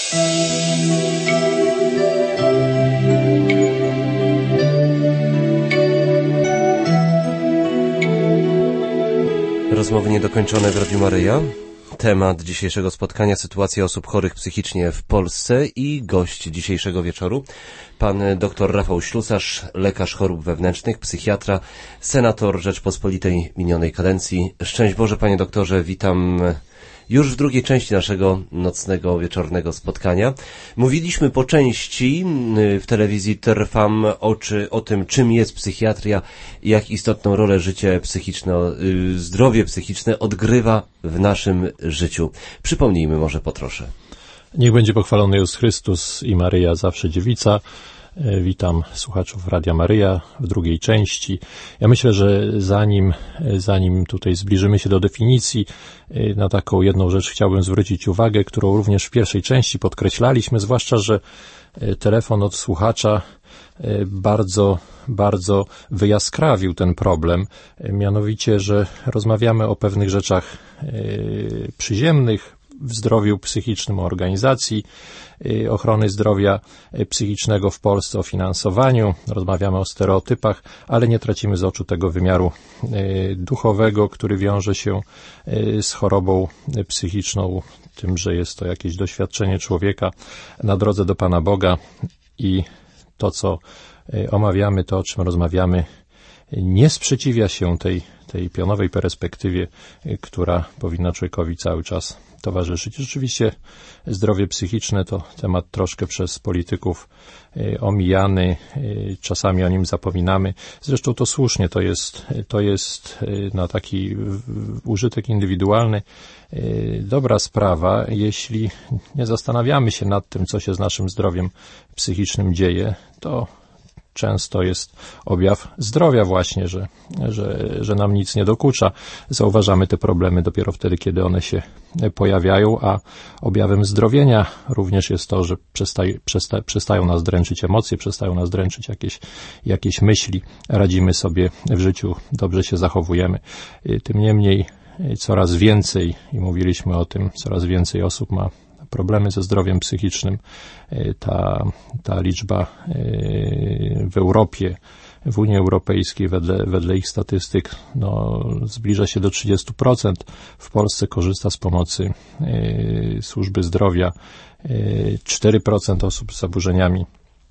Rozmowy niedokończone w Radiu Maryja. Temat dzisiejszego spotkania: sytuacja osób chorych psychicznie w Polsce i gość dzisiejszego wieczoru, pan dr Rafał Ślusarz, lekarz chorób wewnętrznych, psychiatra, senator Rzeczpospolitej minionej kadencji. Szczęść Boże, panie doktorze, witam już w drugiej części naszego nocnego, wieczornego spotkania. Mówiliśmy po części w telewizji Trwam o tym, czym jest psychiatria i jak istotną rolę życie psychiczne, zdrowie psychiczne odgrywa w naszym życiu. Przypomnijmy może po trosze. Niech będzie pochwalony Jezus Chrystus i Maryja zawsze dziewica. Witam słuchaczów Radia Maryja w drugiej części. Ja myślę, że zanim tutaj zbliżymy się do definicji, na taką jedną rzecz chciałbym zwrócić uwagę, którą również w pierwszej części podkreślaliśmy, zwłaszcza, że telefon od słuchacza bardzo wyjaskrawił ten problem, mianowicie, że rozmawiamy o pewnych rzeczach przyziemnych w zdrowiu psychicznym, o organizacji ochrony zdrowia psychicznego w Polsce, o finansowaniu, rozmawiamy o stereotypach, ale nie tracimy z oczu tego wymiaru duchowego, który wiąże się z chorobą psychiczną, tym, że jest to jakieś doświadczenie człowieka na drodze do Pana Boga i to, co omawiamy, to, o czym rozmawiamy, nie sprzeciwia się tej pionowej perspektywie, która powinna człowiekowi cały czas towarzyszyć. Rzeczywiście zdrowie psychiczne to temat troszkę przez polityków omijany, czasami o nim zapominamy. Zresztą to słusznie, to jest na taki użytek indywidualny dobra sprawa, jeśli nie zastanawiamy się nad tym, co się z naszym zdrowiem psychicznym dzieje, to często jest objaw zdrowia właśnie, że nam nic nie dokucza. Zauważamy te problemy dopiero wtedy, kiedy one się pojawiają, a objawem zdrowienia również jest to, że przestają nas dręczyć emocje, przestają nas dręczyć jakieś myśli, radzimy sobie w życiu, dobrze się zachowujemy. Tym niemniej coraz więcej, i mówiliśmy o tym, coraz więcej osób ma problemy ze zdrowiem psychicznym. Ta liczba w Europie, w Unii Europejskiej wedle ich statystyk zbliża się do 30%. W Polsce korzysta z pomocy służby zdrowia 4% osób z zaburzeniami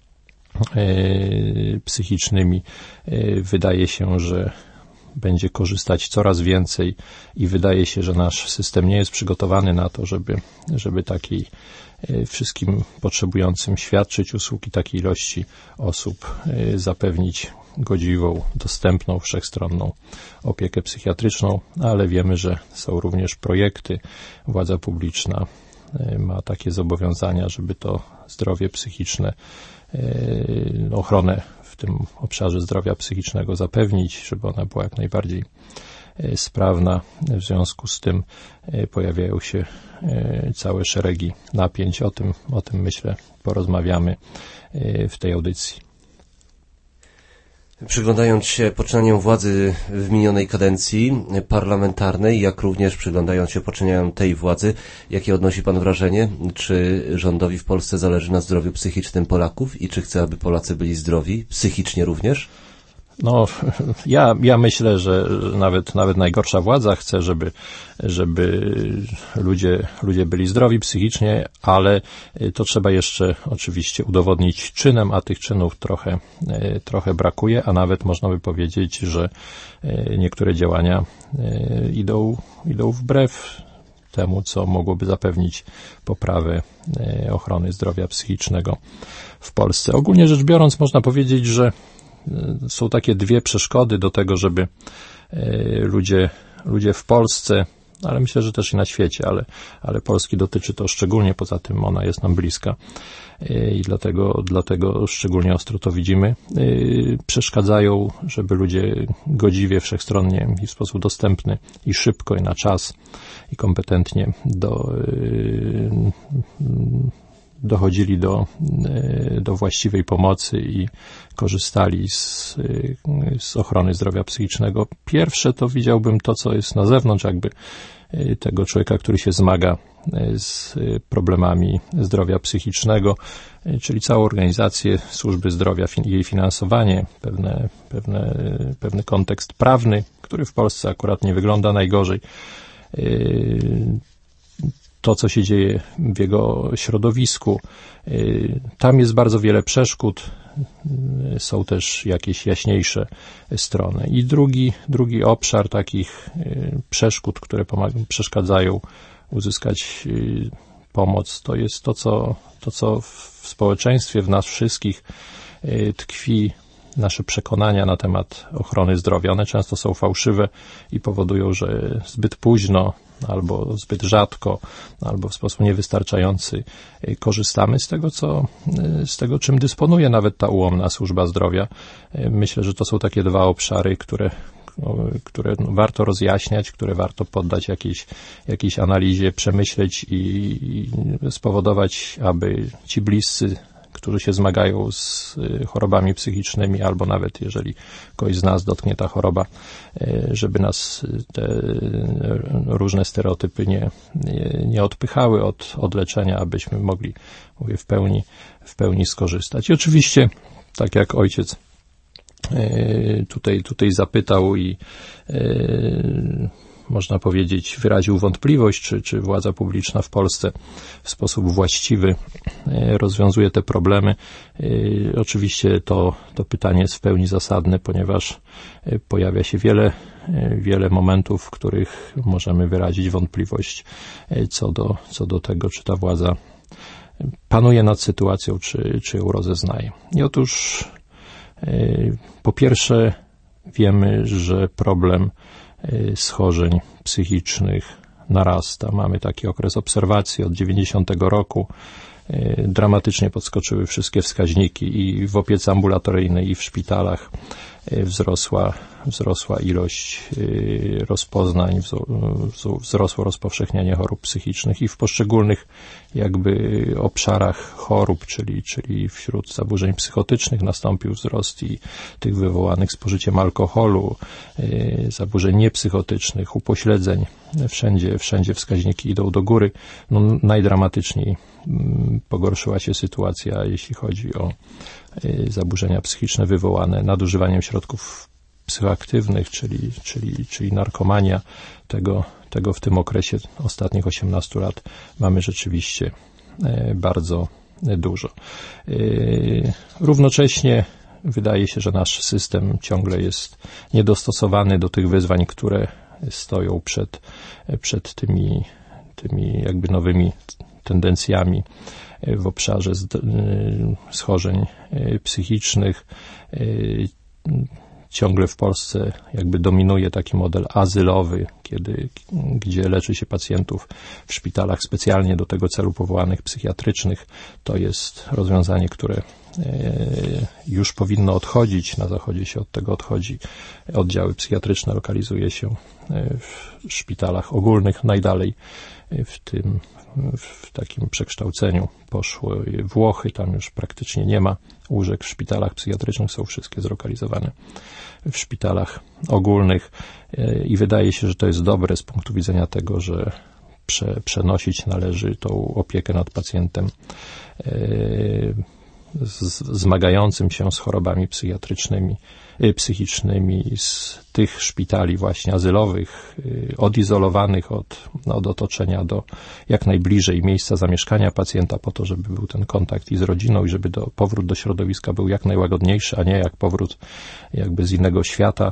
psychicznymi. Wydaje się, że będzie korzystać coraz więcej i wydaje się, że nasz system nie jest przygotowany na to, żeby takiej wszystkim potrzebującym świadczyć usługi takiej ilości osób zapewnić godziwą, dostępną, wszechstronną opiekę psychiatryczną, ale wiemy, że są również projekty. Władza publiczna ma takie zobowiązania, żeby to zdrowie psychiczne, ochronę w tym obszarze zdrowia psychicznego zapewnić, żeby ona była jak najbardziej sprawna. W związku z tym pojawiają się całe szeregi napięć. O tym myślę porozmawiamy w tej audycji. Przyglądając się poczynaniom władzy w minionej kadencji parlamentarnej, jak również przyglądając się poczynaniom tej władzy, jakie odnosi pan wrażenie? Czy rządowi w Polsce zależy na zdrowiu psychicznym Polaków i czy chce, aby Polacy byli zdrowi, psychicznie również? Ja myślę, że nawet najgorsza władza chce, żeby ludzie byli zdrowi psychicznie, ale to trzeba jeszcze oczywiście udowodnić czynem, a tych czynów trochę brakuje, a nawet można by powiedzieć, że niektóre działania idą wbrew temu, co mogłoby zapewnić poprawę ochrony zdrowia psychicznego w Polsce. Ogólnie rzecz biorąc, można powiedzieć, że są takie dwie przeszkody do tego, żeby ludzie w Polsce, ale myślę, że też i na świecie, ale Polski dotyczy to szczególnie, poza tym ona jest nam bliska i dlatego szczególnie ostro to widzimy, przeszkadzają, żeby ludzie godziwie, wszechstronnie i w sposób dostępny i szybko i na czas i kompetentnie dochodzili do właściwej pomocy i korzystali z ochrony zdrowia psychicznego. Pierwsze to widziałbym to, co jest na zewnątrz, jakby tego człowieka, który się zmaga z problemami zdrowia psychicznego, czyli całą organizację służby zdrowia, jej finansowanie, pewny kontekst prawny, który w Polsce akurat nie wygląda najgorzej. To, co się dzieje w jego środowisku. Tam jest bardzo wiele przeszkód, są też jakieś jaśniejsze strony. I drugi obszar takich przeszkód, które przeszkadzają uzyskać pomoc, to jest to, co w społeczeństwie, w nas wszystkich tkwi, nasze przekonania na temat ochrony zdrowia. One często są fałszywe i powodują, że zbyt późno albo zbyt rzadko, albo w sposób niewystarczający korzystamy z tego, czym dysponuje nawet ta ułomna służba zdrowia. Myślę, że to są takie dwa obszary, które warto rozjaśniać, które warto poddać jakiejś analizie, przemyśleć i spowodować, aby ci bliscy, którzy się zmagają z chorobami psychicznymi, albo nawet jeżeli kogoś z nas dotknie ta choroba, żeby nas te różne stereotypy nie odpychały od leczenia, abyśmy mogli, mówię, w pełni skorzystać. I oczywiście, tak jak ojciec tutaj zapytał i można powiedzieć, wyraził wątpliwość, czy władza publiczna w Polsce w sposób właściwy rozwiązuje te problemy. Oczywiście to pytanie jest w pełni zasadne, ponieważ pojawia się wiele momentów, w których możemy wyrazić wątpliwość co do tego, czy ta władza panuje nad sytuacją, czy ją rozeznaje. I otóż po pierwsze wiemy, że problem schorzeń psychicznych narasta. Mamy taki okres obserwacji od 90 roku. Dramatycznie podskoczyły wszystkie wskaźniki i w opiece ambulatoryjnej, i w szpitalach wzrosła ilość rozpoznań, wzrosło rozpowszechnianie chorób psychicznych i w poszczególnych jakby obszarach chorób, czyli wśród zaburzeń psychotycznych nastąpił wzrost i tych wywołanych spożyciem alkoholu, zaburzeń niepsychotycznych, upośledzeń. Wszędzie wskaźniki idą do góry. Najdramatyczniej pogorszyła się sytuacja, jeśli chodzi o zaburzenia psychiczne wywołane nadużywaniem środków psychoaktywnych, czyli narkomania. Tego w tym okresie ostatnich 18 lat mamy rzeczywiście bardzo dużo. Równocześnie wydaje się, że nasz system ciągle jest niedostosowany do tych wyzwań, które stoją przed tymi jakby nowymi tendencjami w obszarze schorzeń psychicznych. Ciągle w Polsce jakby dominuje taki model azylowy, gdzie leczy się pacjentów w szpitalach specjalnie do tego celu powołanych psychiatrycznych. To jest rozwiązanie, które już powinno odchodzić. Na Zachodzie się od tego odchodzi. Oddziały psychiatryczne lokalizuje się w szpitalach ogólnych. Najdalej w takim przekształceniu poszły Włochy. Tam już praktycznie nie ma łóżek w szpitalach psychiatrycznych, są wszystkie zlokalizowane w szpitalach ogólnych i wydaje się, że to jest dobre z punktu widzenia tego, że przenosić należy tą opiekę nad pacjentem zmagającym się z chorobami psychicznymi z tych szpitali właśnie azylowych, odizolowanych od otoczenia do jak najbliżej miejsca zamieszkania pacjenta po to, żeby był ten kontakt i z rodziną i żeby powrót do środowiska był jak najłagodniejszy, a nie jak powrót jakby z innego świata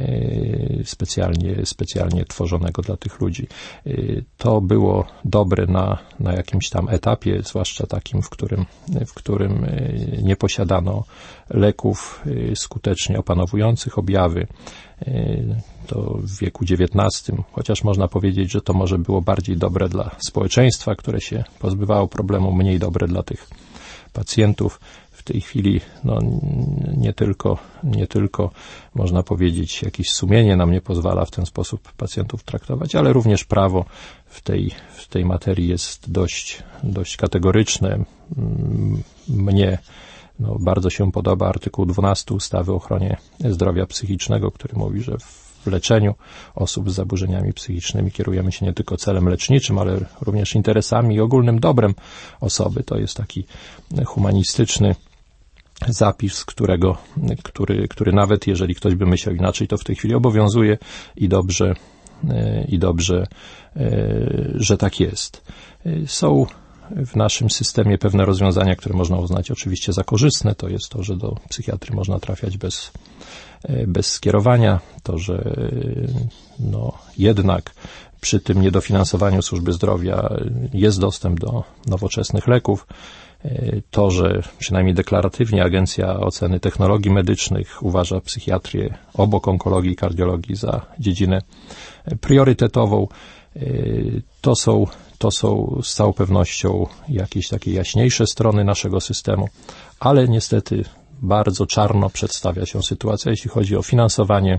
specjalnie tworzonego dla tych ludzi. To było dobre na jakimś tam etapie, zwłaszcza takim, w którym nie posiadano leków skutecznie opanowujących objawy. To w wieku XIX, chociaż można powiedzieć, że to może było bardziej dobre dla społeczeństwa, które się pozbywało problemu, mniej dobre dla tych pacjentów. W tej chwili nie tylko można powiedzieć, jakieś sumienie nam nie pozwala w ten sposób pacjentów traktować, ale również prawo w tej materii jest dość kategoryczne. Mnie bardzo się podoba artykuł 12 ustawy o ochronie zdrowia psychicznego, który mówi, że w leczeniu osób z zaburzeniami psychicznymi kierujemy się nie tylko celem leczniczym, ale również interesami i ogólnym dobrem osoby. To jest taki humanistyczny zapis, który nawet jeżeli ktoś by myślał inaczej, to w tej chwili obowiązuje i dobrze, że tak jest. Są w naszym systemie pewne rozwiązania, które można uznać oczywiście za korzystne. To jest to, że do psychiatry można trafiać bez skierowania. To, że jednak przy tym niedofinansowaniu służby zdrowia jest dostęp do nowoczesnych leków. To, że przynajmniej deklaratywnie Agencja Oceny Technologii Medycznych uważa psychiatrię obok onkologii i kardiologii za dziedzinę priorytetową. To są z całą pewnością jakieś takie jaśniejsze strony naszego systemu, ale niestety bardzo czarno przedstawia się sytuacja, jeśli chodzi o finansowanie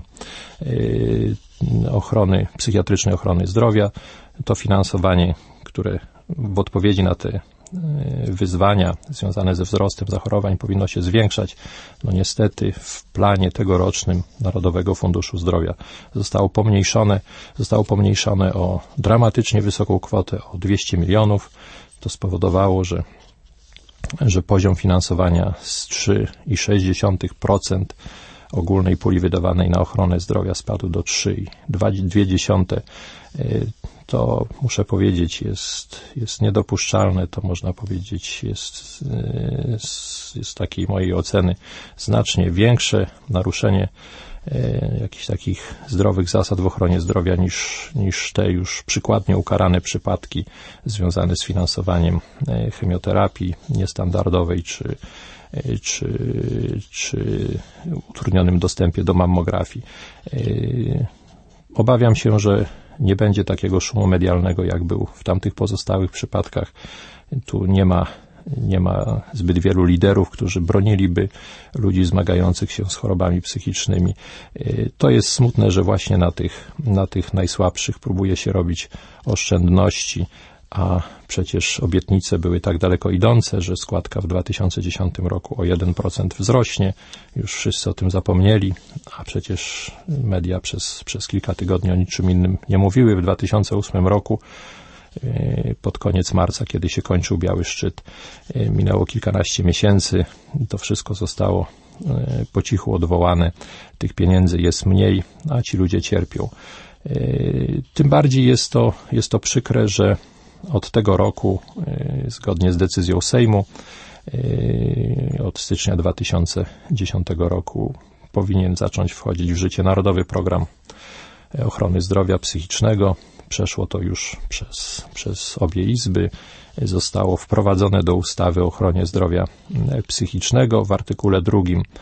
psychiatrycznej ochrony zdrowia. To finansowanie, które w odpowiedzi na te wyzwania związane ze wzrostem zachorowań powinno się zwiększać. Niestety w planie tegorocznym Narodowego Funduszu Zdrowia zostało pomniejszone o dramatycznie wysoką kwotę, o 200 milionów. To spowodowało, że poziom finansowania z 3,6% ogólnej puli wydawanej na ochronę zdrowia spadł do 3,2%. To, muszę powiedzieć, jest niedopuszczalne. To, można powiedzieć, jest z takiej mojej oceny znacznie większe naruszenie jakichś takich zdrowych zasad w ochronie zdrowia niż te już przykładnie ukarane przypadki związane z finansowaniem chemioterapii niestandardowej czy utrudnionym dostępie do mammografii. Obawiam się, że nie będzie takiego szumu medialnego, jak był w tamtych pozostałych przypadkach. Tu nie ma zbyt wielu liderów, którzy broniliby ludzi zmagających się z chorobami psychicznymi. To jest smutne, że właśnie na tych najsłabszych próbuje się robić oszczędności, a przecież obietnice były tak daleko idące, że składka w 2010 roku o 1% wzrośnie. Już wszyscy o tym zapomnieli, a przecież media przez kilka tygodni o niczym innym nie mówiły. W 2008 roku pod koniec marca, kiedy się kończył Biały Szczyt, minęło kilkanaście miesięcy. To wszystko zostało po cichu odwołane. Tych pieniędzy jest mniej, a ci ludzie cierpią. Tym bardziej jest to przykre, że od tego roku, zgodnie z decyzją Sejmu, od stycznia 2010 roku powinien zacząć wchodzić w życie Narodowy Program Ochrony Zdrowia Psychicznego. Przeszło to już przez obie izby. Zostało wprowadzone do ustawy o ochronie zdrowia psychicznego w artykule 2,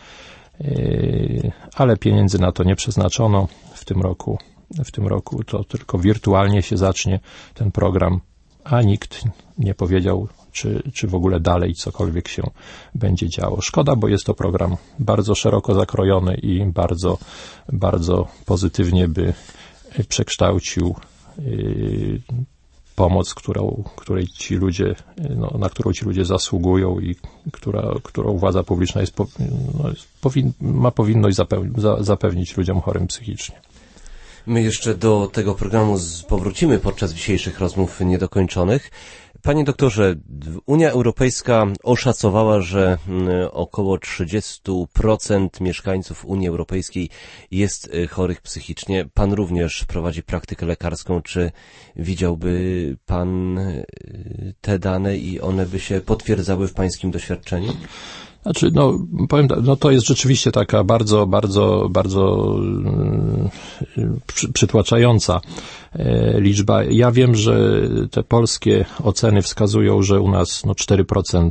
ale pieniędzy na to nie przeznaczono. W tym roku to tylko wirtualnie się zacznie ten program, a nikt nie powiedział, czy w ogóle dalej cokolwiek się będzie działo. Szkoda, bo jest to program bardzo szeroko zakrojony i bardzo, bardzo pozytywnie by przekształcił pomoc, której ci ludzie, na którą ci ludzie zasługują i którą władza publiczna ma powinność zapewnić ludziom chorym psychicznie. My jeszcze do tego programu powrócimy podczas dzisiejszych rozmów niedokończonych. Panie doktorze, Unia Europejska oszacowała, że około 30% mieszkańców Unii Europejskiej jest chorych psychicznie. Pan również prowadzi praktykę lekarską. Czy widziałby pan te dane i one by się potwierdzały w pańskim doświadczeniu? Znaczy, powiem, to jest rzeczywiście taka bardzo, bardzo, bardzo przytłaczająca liczba. Ja wiem, że te polskie oceny wskazują, że u nas 4%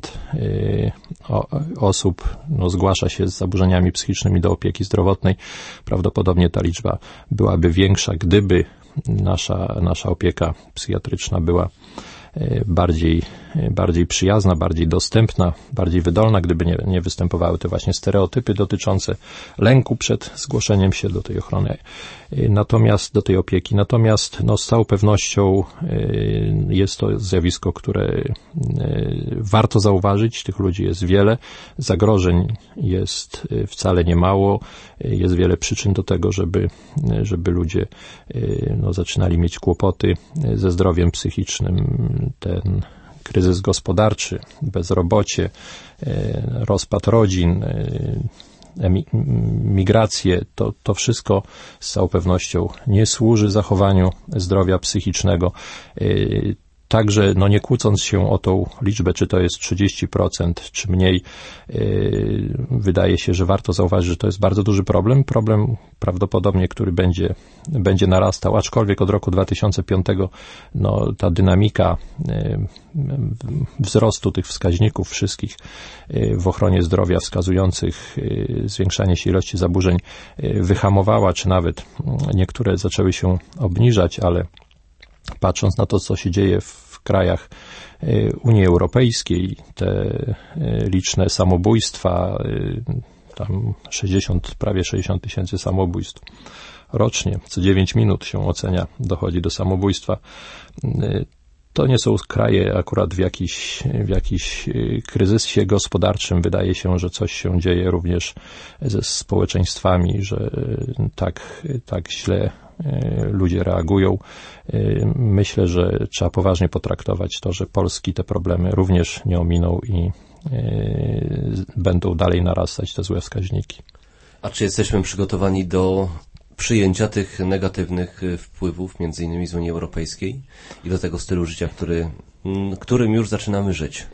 osób zgłasza się z zaburzeniami psychicznymi do opieki zdrowotnej. Prawdopodobnie ta liczba byłaby większa, gdyby nasza opieka psychiatryczna była bardziej przyjazna, bardziej dostępna, bardziej wydolna, gdyby nie występowały te właśnie stereotypy dotyczące lęku przed zgłoszeniem się do tej ochrony, do tej opieki. Natomiast z całą pewnością jest to zjawisko, które warto zauważyć. Tych ludzi jest wiele, zagrożeń jest wcale nie mało, jest wiele przyczyn do tego, żeby ludzie zaczynali mieć kłopoty ze zdrowiem psychicznym. Ten kryzys gospodarczy, bezrobocie, rozpad rodzin, migracje, to wszystko z całą pewnością nie służy zachowaniu zdrowia psychicznego. Także, nie kłócąc się o tą liczbę, czy to jest 30%, czy mniej, wydaje się, że warto zauważyć, że to jest bardzo duży problem. Problem prawdopodobnie, który będzie narastał, aczkolwiek od roku 2005 ta dynamika wzrostu tych wskaźników wszystkich w ochronie zdrowia wskazujących zwiększanie się ilości zaburzeń wyhamowała, czy nawet niektóre zaczęły się obniżać, ale patrząc na to, co się dzieje w krajach Unii Europejskiej, te liczne samobójstwa, tam prawie 60 tysięcy samobójstw rocznie, co 9 minut się ocenia, dochodzi do samobójstwa. To nie są kraje akurat w jakiś kryzysie gospodarczym. Wydaje się, że coś się dzieje również ze społeczeństwami, że tak źle ludzie reagują. Myślę, że trzeba poważnie potraktować to, że Polski te problemy również nie ominą i będą dalej narastać te złe wskaźniki. A czy jesteśmy przygotowani do przyjęcia tych negatywnych wpływów, między innymi z Unii Europejskiej i do tego stylu życia, którym już zaczynamy żyć?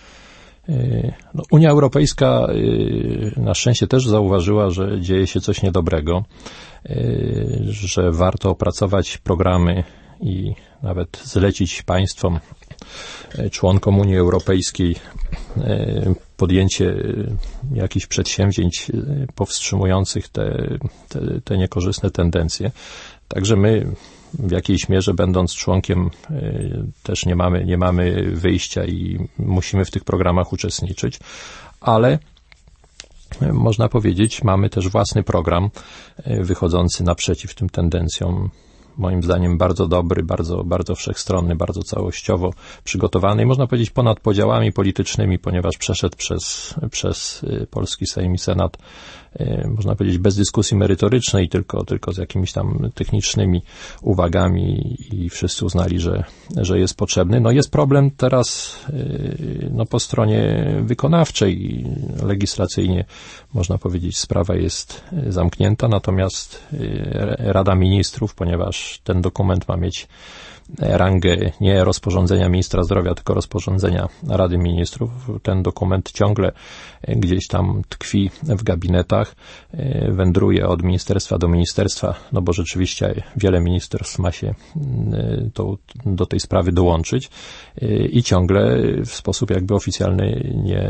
Unia Europejska na szczęście też zauważyła, że dzieje się coś niedobrego, że warto opracować programy i nawet zlecić państwom, członkom Unii Europejskiej podjęcie jakichś przedsięwzięć powstrzymujących te niekorzystne tendencje. Także my w jakiejś mierze, będąc członkiem, też nie mamy wyjścia i musimy w tych programach uczestniczyć, ale można powiedzieć, mamy też własny program wychodzący naprzeciw tym tendencjom. Moim zdaniem bardzo dobry, bardzo wszechstronny, bardzo całościowo przygotowany i można powiedzieć ponad podziałami politycznymi, ponieważ przeszedł przez polski Sejm i Senat, można powiedzieć bez dyskusji merytorycznej, tylko z jakimiś tam technicznymi uwagami i wszyscy uznali, że jest potrzebny. Jest problem teraz po stronie wykonawczej, legislacyjnie można powiedzieć sprawa jest zamknięta, natomiast Rada Ministrów, ponieważ ten dokument ma mieć rangę nie rozporządzenia ministra zdrowia, tylko rozporządzenia Rady Ministrów. Ten dokument ciągle gdzieś tam tkwi w gabinetach, wędruje od ministerstwa do ministerstwa, bo rzeczywiście wiele ministerstw ma się do tej sprawy dołączyć i ciągle w sposób jakby oficjalny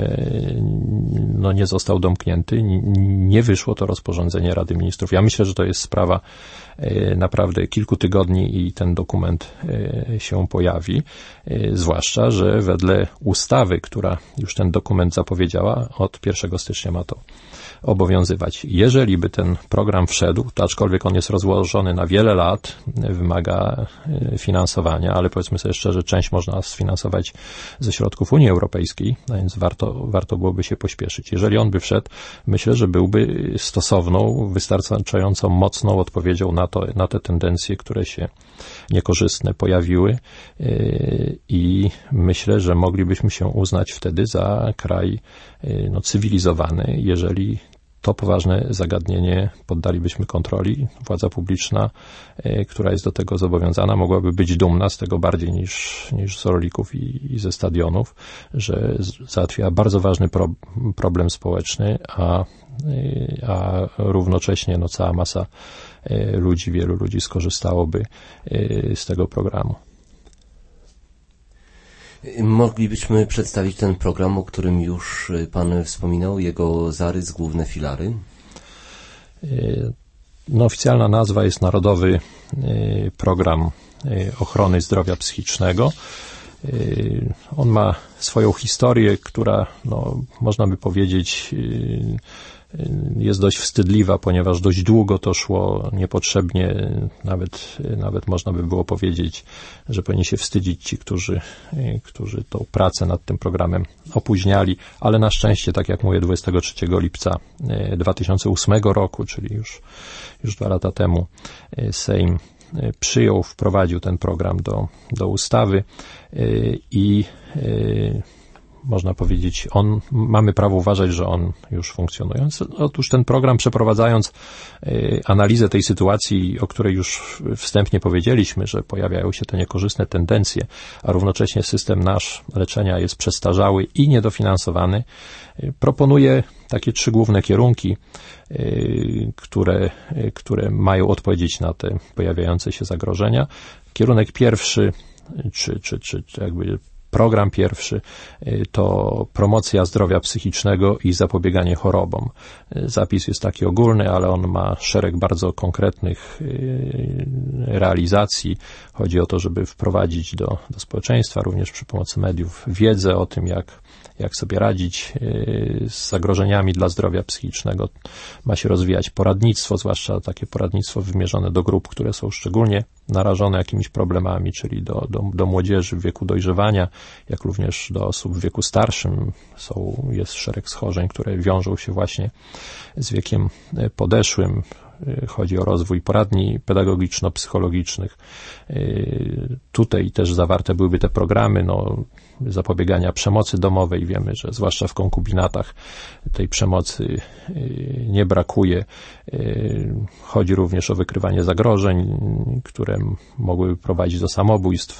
nie został domknięty, nie wyszło to rozporządzenie Rady Ministrów. Ja myślę, że to jest sprawa naprawdę kilku tygodni i ten dokument się pojawi, zwłaszcza, że wedle ustawy, która już ten dokument zapowiedziała, od 1 stycznia ma to obowiązywać. Jeżeli by ten program wszedł, to aczkolwiek on jest rozłożony na wiele lat, wymaga finansowania, ale powiedzmy sobie szczerze, część można sfinansować ze środków Unii Europejskiej, a więc warto byłoby się pośpieszyć. Jeżeli on by wszedł, myślę, że byłby stosowną, wystarczająco mocną odpowiedzią na te tendencje, które się niekorzystne pojawiły i myślę, że moglibyśmy się uznać wtedy za kraj cywilizowany, jeżeli to poważne zagadnienie poddalibyśmy kontroli. Władza publiczna, która jest do tego zobowiązana, mogłaby być dumna z tego bardziej niż z rolników i ze stadionów, że załatwia bardzo ważny problem społeczny, a równocześnie cała masa wielu ludzi skorzystałoby z tego programu. Moglibyśmy przedstawić ten program, o którym już Pan wspominał, jego zarys, główne filary? Oficjalna nazwa jest Narodowy Program Ochrony Zdrowia Psychicznego. On ma swoją historię, która, można by powiedzieć, jest dość wstydliwa, ponieważ dość długo to szło niepotrzebnie, nawet można by było powiedzieć, że powinni się wstydzić ci, którzy tą pracę nad tym programem opóźniali, ale na szczęście, tak jak mówię, 23 lipca 2008 roku, czyli już 2 lata temu, Sejm wprowadził ten program do ustawy i można powiedzieć, mamy prawo uważać, że on już funkcjonuje. Otóż ten program, przeprowadzając analizę tej sytuacji, o której już wstępnie powiedzieliśmy, że pojawiają się te niekorzystne tendencje, a równocześnie system nasz leczenia jest przestarzały i niedofinansowany, proponuje takie 3 główne kierunki, które mają odpowiedzieć na te pojawiające się zagrożenia. Kierunek pierwszy, czy jakby program pierwszy, to promocja zdrowia psychicznego i zapobieganie chorobom. Zapis jest taki ogólny, ale on ma szereg bardzo konkretnych realizacji. Chodzi o to, żeby wprowadzić do społeczeństwa, również przy pomocy mediów, wiedzę o tym, jak sobie radzić z zagrożeniami dla zdrowia psychicznego. Ma się rozwijać poradnictwo, zwłaszcza takie poradnictwo wymierzone do grup, które są szczególnie narażone jakimiś problemami, czyli do młodzieży w wieku dojrzewania, jak również do osób w wieku starszym. Jest szereg schorzeń, które wiążą się właśnie z wiekiem podeszłym. Chodzi o rozwój poradni pedagogiczno-psychologicznych. Tutaj też zawarte byłyby te programy zapobiegania przemocy domowej. Wiemy, że zwłaszcza w konkubinatach tej przemocy nie brakuje. Chodzi również o wykrywanie zagrożeń, które mogłyby prowadzić do samobójstw.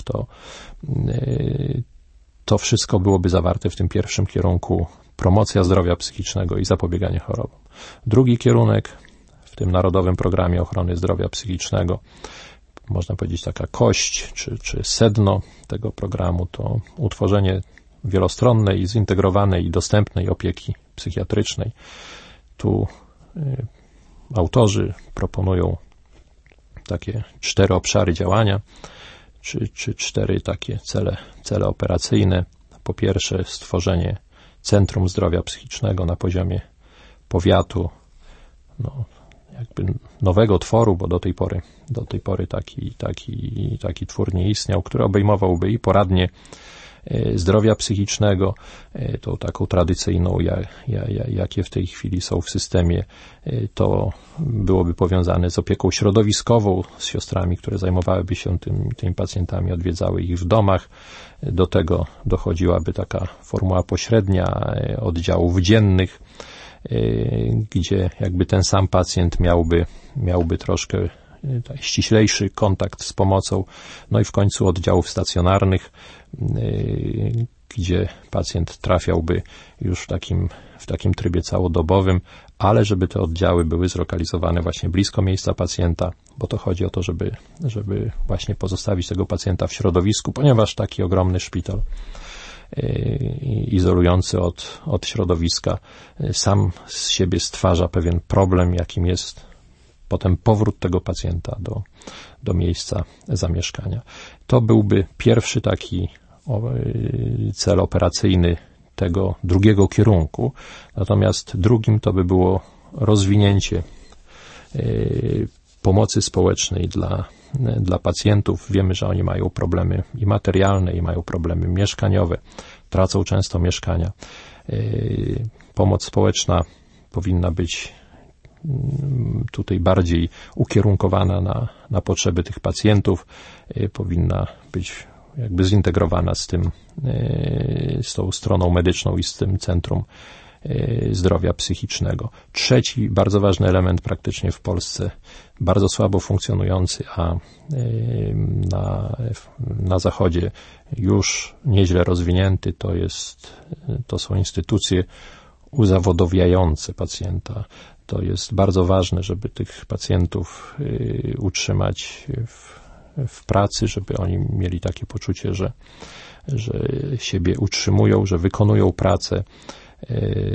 To wszystko byłoby zawarte w tym pierwszym kierunku: promocja zdrowia psychicznego i zapobieganie chorobom. Drugi kierunek w tym Narodowym Programie Ochrony Zdrowia Psychicznego, można powiedzieć taka kość, czy sedno tego programu, to utworzenie wielostronnej, zintegrowanej i dostępnej opieki psychiatrycznej. Tu autorzy proponują takie 4 obszary działania, czy 4 takie cele operacyjne. Po pierwsze, stworzenie Centrum Zdrowia Psychicznego na poziomie powiatu, jakby nowego tworu, bo do tej pory taki twór nie istniał, który obejmowałby i poradnie zdrowia psychicznego, tą taką tradycyjną, jakie w tej chwili są w systemie. To byłoby powiązane z opieką środowiskową, z siostrami, które zajmowałyby się tymi pacjentami, odwiedzały ich w domach. Do tego dochodziłaby taka formuła pośrednia oddziałów dziennych, gdzie jakby ten sam pacjent miałby troszkę ściślejszy kontakt z pomocą. I w końcu oddziałów stacjonarnych, gdzie pacjent trafiałby już w takim trybie całodobowym, ale żeby te oddziały były zlokalizowane właśnie blisko miejsca pacjenta, bo to chodzi o to, żeby właśnie pozostawić tego pacjenta w środowisku, ponieważ taki ogromny szpital izolujący od środowiska sam z siebie stwarza pewien problem, jakim jest potem powrót tego pacjenta do miejsca zamieszkania. To byłby pierwszy taki cel operacyjny tego drugiego kierunku. Natomiast drugim to by było rozwinięcie pomocy społecznej dla pacjentów. Wiemy, że oni mają problemy i materialne, i mają problemy mieszkaniowe. Tracą często mieszkania. Pomoc społeczna powinna być tutaj bardziej ukierunkowana na potrzeby tych pacjentów. Powinna być jakby zintegrowana z tą stroną medyczną i z tym Centrum Zdrowia Psychicznego. Trzeci bardzo ważny element praktycznie w Polsce, bardzo słabo funkcjonujący, a na Zachodzie już nieźle rozwinięty, to są instytucje uzawodowiające pacjenta. To jest bardzo ważne, żeby tych pacjentów utrzymać w pracy, żeby oni mieli takie poczucie, że siebie utrzymują, że wykonują pracę.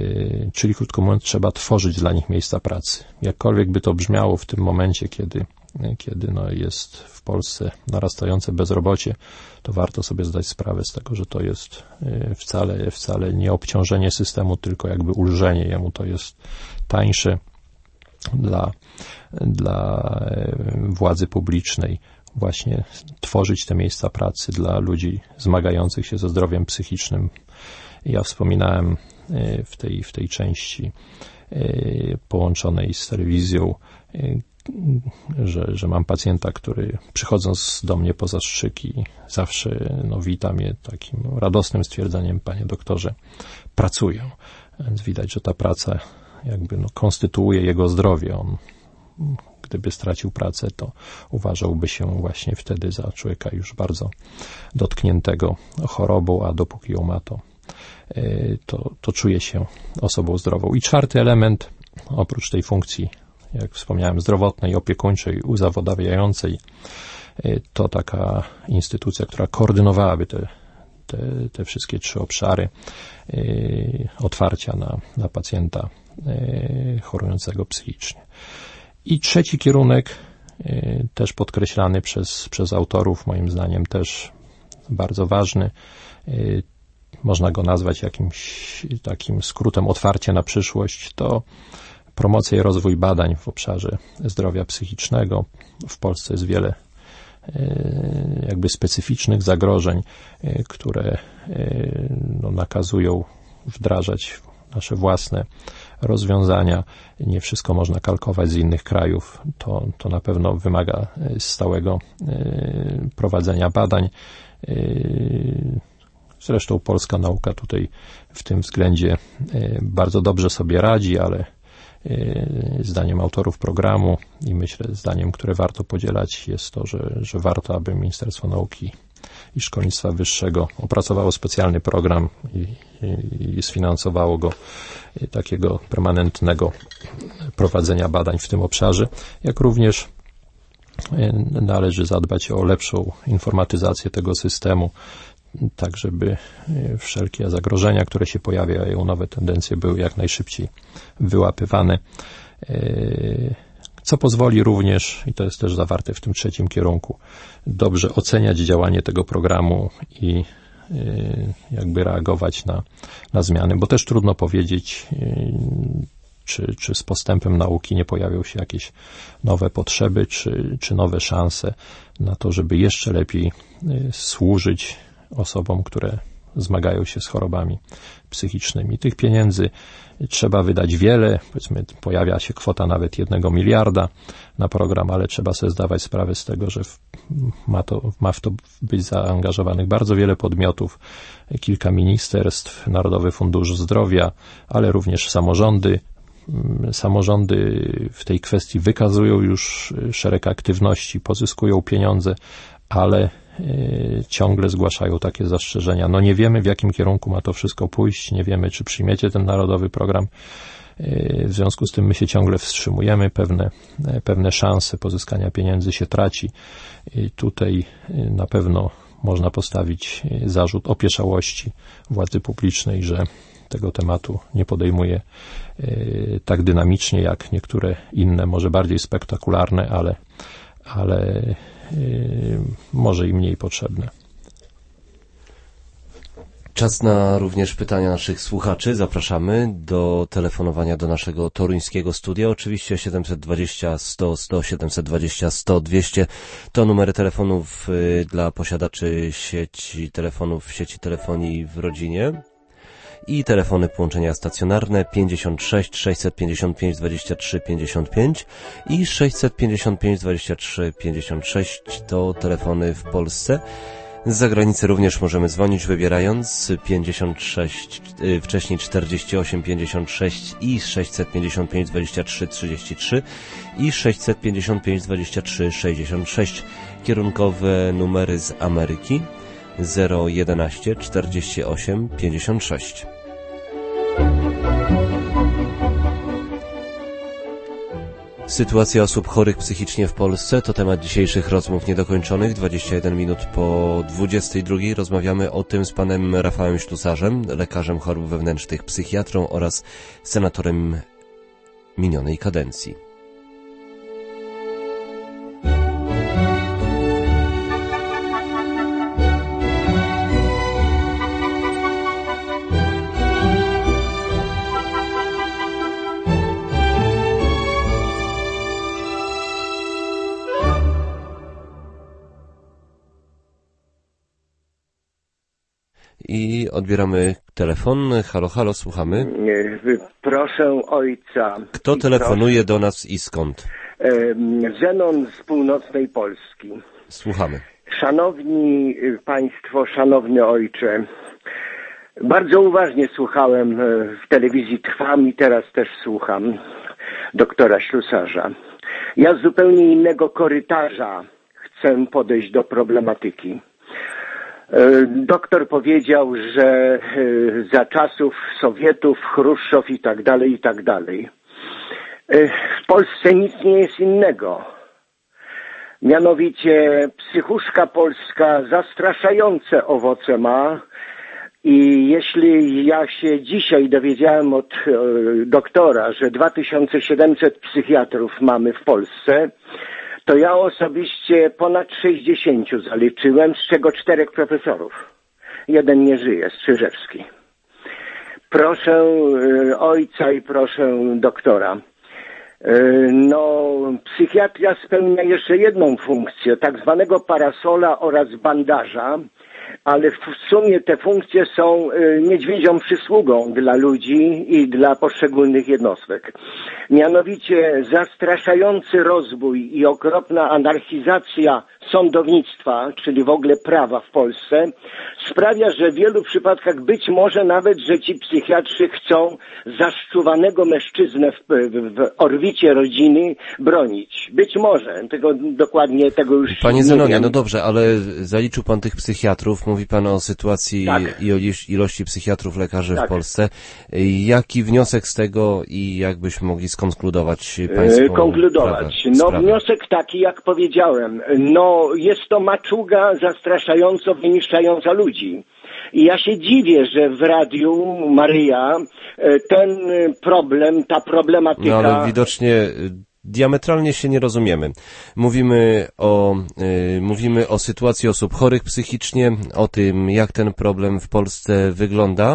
Czyli krótko mówiąc, trzeba tworzyć dla nich miejsca pracy. Jakkolwiek by to brzmiało w tym momencie, kiedy kiedy jest w Polsce narastające bezrobocie, to warto sobie zdać sprawę z tego, że to jest wcale nie obciążenie systemu, tylko jakby ulżenie jemu. To jest tańsze dla władzy publicznej właśnie tworzyć te miejsca pracy dla ludzi zmagających się ze zdrowiem psychicznym. Ja wspominałem w tej części połączonej z telewizją, że mam pacjenta, który przychodząc do mnie po zastrzyki zawsze wita mnie takim radosnym stwierdzeniem: panie doktorze, pracuję. Więc widać, że ta praca jakby konstytuuje jego zdrowie. On, gdyby stracił pracę, to uważałby się właśnie wtedy za człowieka już bardzo dotkniętego chorobą, a dopóki ją ma, to czuje się osobą zdrową. I czwarty element, oprócz tej funkcji, jak wspomniałem, zdrowotnej, opiekuńczej, uzawodawiającej, to taka instytucja, która koordynowałaby te wszystkie trzy obszary otwarcia na pacjenta chorującego psychicznie. I trzeci kierunek, też podkreślany przez autorów, moim zdaniem też bardzo ważny, można go nazwać jakimś takim skrótem otwarcie na przyszłość, to promocja i rozwój badań w obszarze zdrowia psychicznego. W Polsce jest wiele jakby specyficznych zagrożeń, które nakazują wdrażać nasze własne rozwiązania. Nie wszystko można kalkować z innych krajów. To na pewno wymaga stałego prowadzenia badań. Zresztą polska nauka tutaj w tym względzie bardzo dobrze sobie radzi, ale zdaniem autorów programu i myślę zdaniem, które warto podzielać, jest to, że warto, aby Ministerstwo Nauki i Szkolnictwa Wyższego opracowało specjalny program i sfinansowało go, takiego permanentnego prowadzenia badań w tym obszarze, jak również należy zadbać o lepszą informatyzację tego systemu, tak żeby wszelkie zagrożenia, które się pojawiają, nowe tendencje były jak najszybciej wyłapywane, co pozwoli również, i to jest też zawarte w tym trzecim kierunku, dobrze oceniać działanie tego programu i jakby reagować na zmiany, bo też trudno powiedzieć, czy z postępem nauki nie pojawią się jakieś nowe potrzeby, czy nowe szanse na to, żeby jeszcze lepiej służyć osobom, które zmagają się z chorobami psychicznymi. Tych pieniędzy trzeba wydać wiele, powiedzmy pojawia się kwota nawet 1 miliarda na program, ale trzeba sobie zdawać sprawę z tego, że ma w to być zaangażowanych bardzo wiele podmiotów, kilka ministerstw, Narodowy Fundusz Zdrowia, ale również samorządy. Samorządy w tej kwestii wykazują już szereg aktywności, pozyskują pieniądze, ale ciągle zgłaszają takie zastrzeżenia. Nie wiemy, w jakim kierunku ma to wszystko pójść, nie wiemy, czy przyjmiecie ten narodowy program. W związku z tym my się ciągle wstrzymujemy, pewne szanse pozyskania pieniędzy się traci. I tutaj na pewno można postawić zarzut opieszałości władzy publicznej, że tego tematu nie podejmuje tak dynamicznie jak niektóre inne, może bardziej spektakularne, ale może i mniej potrzebne. Czas na również pytania naszych słuchaczy. Zapraszamy do telefonowania do naszego toruńskiego studia. Oczywiście 720 100 100, 720 100 200 to numery telefonów dla posiadaczy sieci telefonii w rodzinie. I telefony połączenia stacjonarne 56 655 23 55 i 655 23 56 to telefony w Polsce. Z zagranicy również możemy dzwonić, wybierając 56, wcześniej 48 56 i 655 23 33 i 655 23 66. Kierunkowe numery z Ameryki 011 48 56. Sytuacja osób chorych psychicznie w Polsce to temat dzisiejszych rozmów niedokończonych. 21 minut po 22 rozmawiamy o tym z panem Rafałem Ślusarzem, lekarzem chorób wewnętrznych, psychiatrą oraz senatorem minionej kadencji. Odbieramy telefon. Halo, halo, słuchamy. Proszę ojca. Kto telefonuje do nas i skąd? Zenon z północnej Polski. Słuchamy. Szanowni państwo, szanowny ojcze, bardzo uważnie słuchałem w telewizji Trwam i teraz też słucham doktora Ślusarza. Ja z zupełnie innego korytarza chcę podejść do problematyki. Doktor powiedział, że za czasów Sowietów, Chruszczow i tak dalej. W Polsce nic nie jest innego. Mianowicie psychuszka polska zastraszające owoce ma i jeśli ja się dzisiaj dowiedziałem od doktora, że 2700 psychiatrów mamy w Polsce, to ja osobiście ponad 60 zaliczyłem, z czego 4 profesorów. Jeden nie żyje, Strzyżewski. Proszę ojca i proszę doktora. Psychiatria spełnia jeszcze jedną funkcję, tak zwanego parasola oraz bandaża, ale w sumie te funkcje są niedźwiedzią przysługą dla ludzi i dla poszczególnych jednostek. Mianowicie zastraszający rozwój i okropna anarchizacja sądownictwa, czyli w ogóle prawa w Polsce, sprawia, że w wielu przypadkach być może nawet, że ci psychiatrzy chcą zaszczuwanego mężczyznę w orbicie rodziny bronić. Być może, dokładnie tego już Panie Zenonie, nie wiem. no dobrze, ale zaliczył pan tych psychiatrów, mówi pan o sytuacji i o ilości psychiatrów, lekarzy w Polsce. Jaki wniosek z tego i jak byśmy mogli skonkludować państwo? Konkludować. Wniosek taki, jak powiedziałem. Jest to maczuga zastraszająco wyniszczająca ludzi. I ja się dziwię, że w Radiu Maryja ten problem, ta problematyka... No ale widocznie diametralnie się nie rozumiemy. Mówimy o sytuacji osób chorych psychicznie, o tym, jak ten problem w Polsce wygląda.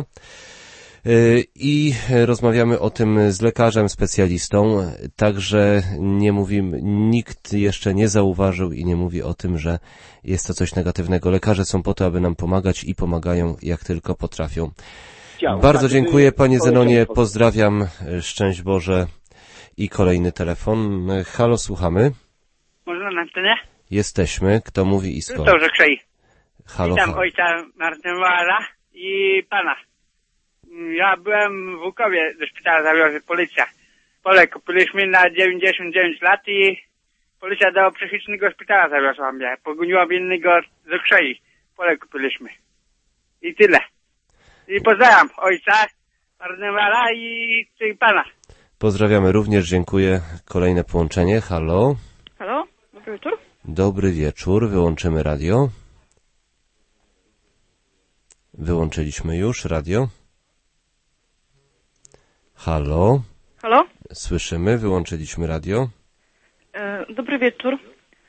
I rozmawiamy o tym z lekarzem, specjalistą, także nikt jeszcze nie zauważył i nie mówi o tym, że jest to coś negatywnego. Lekarze są po to, aby nam pomagać i pomagają jak tylko potrafią. Bardzo dziękuję, panie Zenonie, pozdrawiam, szczęść Boże. I kolejny telefon. Halo, słuchamy. Można na antenie? Jesteśmy. Kto mówi i skąd? Dobrze, Krzej. Halo, Witam halo. ojca Martynwala i pana. Ja byłem w Łukowie, do szpitala zawiozła policja. Pole kupiliśmy na 99 lat i policja do psychicznego szpitala zawiozła mnie. Pogoniła innego z Krzei. Pole kupiliśmy. I tyle. I pozdrawiam ojca Martynwala i pana. Pozdrawiamy również, dziękuję. Kolejne połączenie. Halo. Halo, dobry wieczór. Dobry wieczór, wyłączymy radio. Wyłączyliśmy już radio. Halo. Halo. Słyszymy, wyłączyliśmy radio. Dobry wieczór.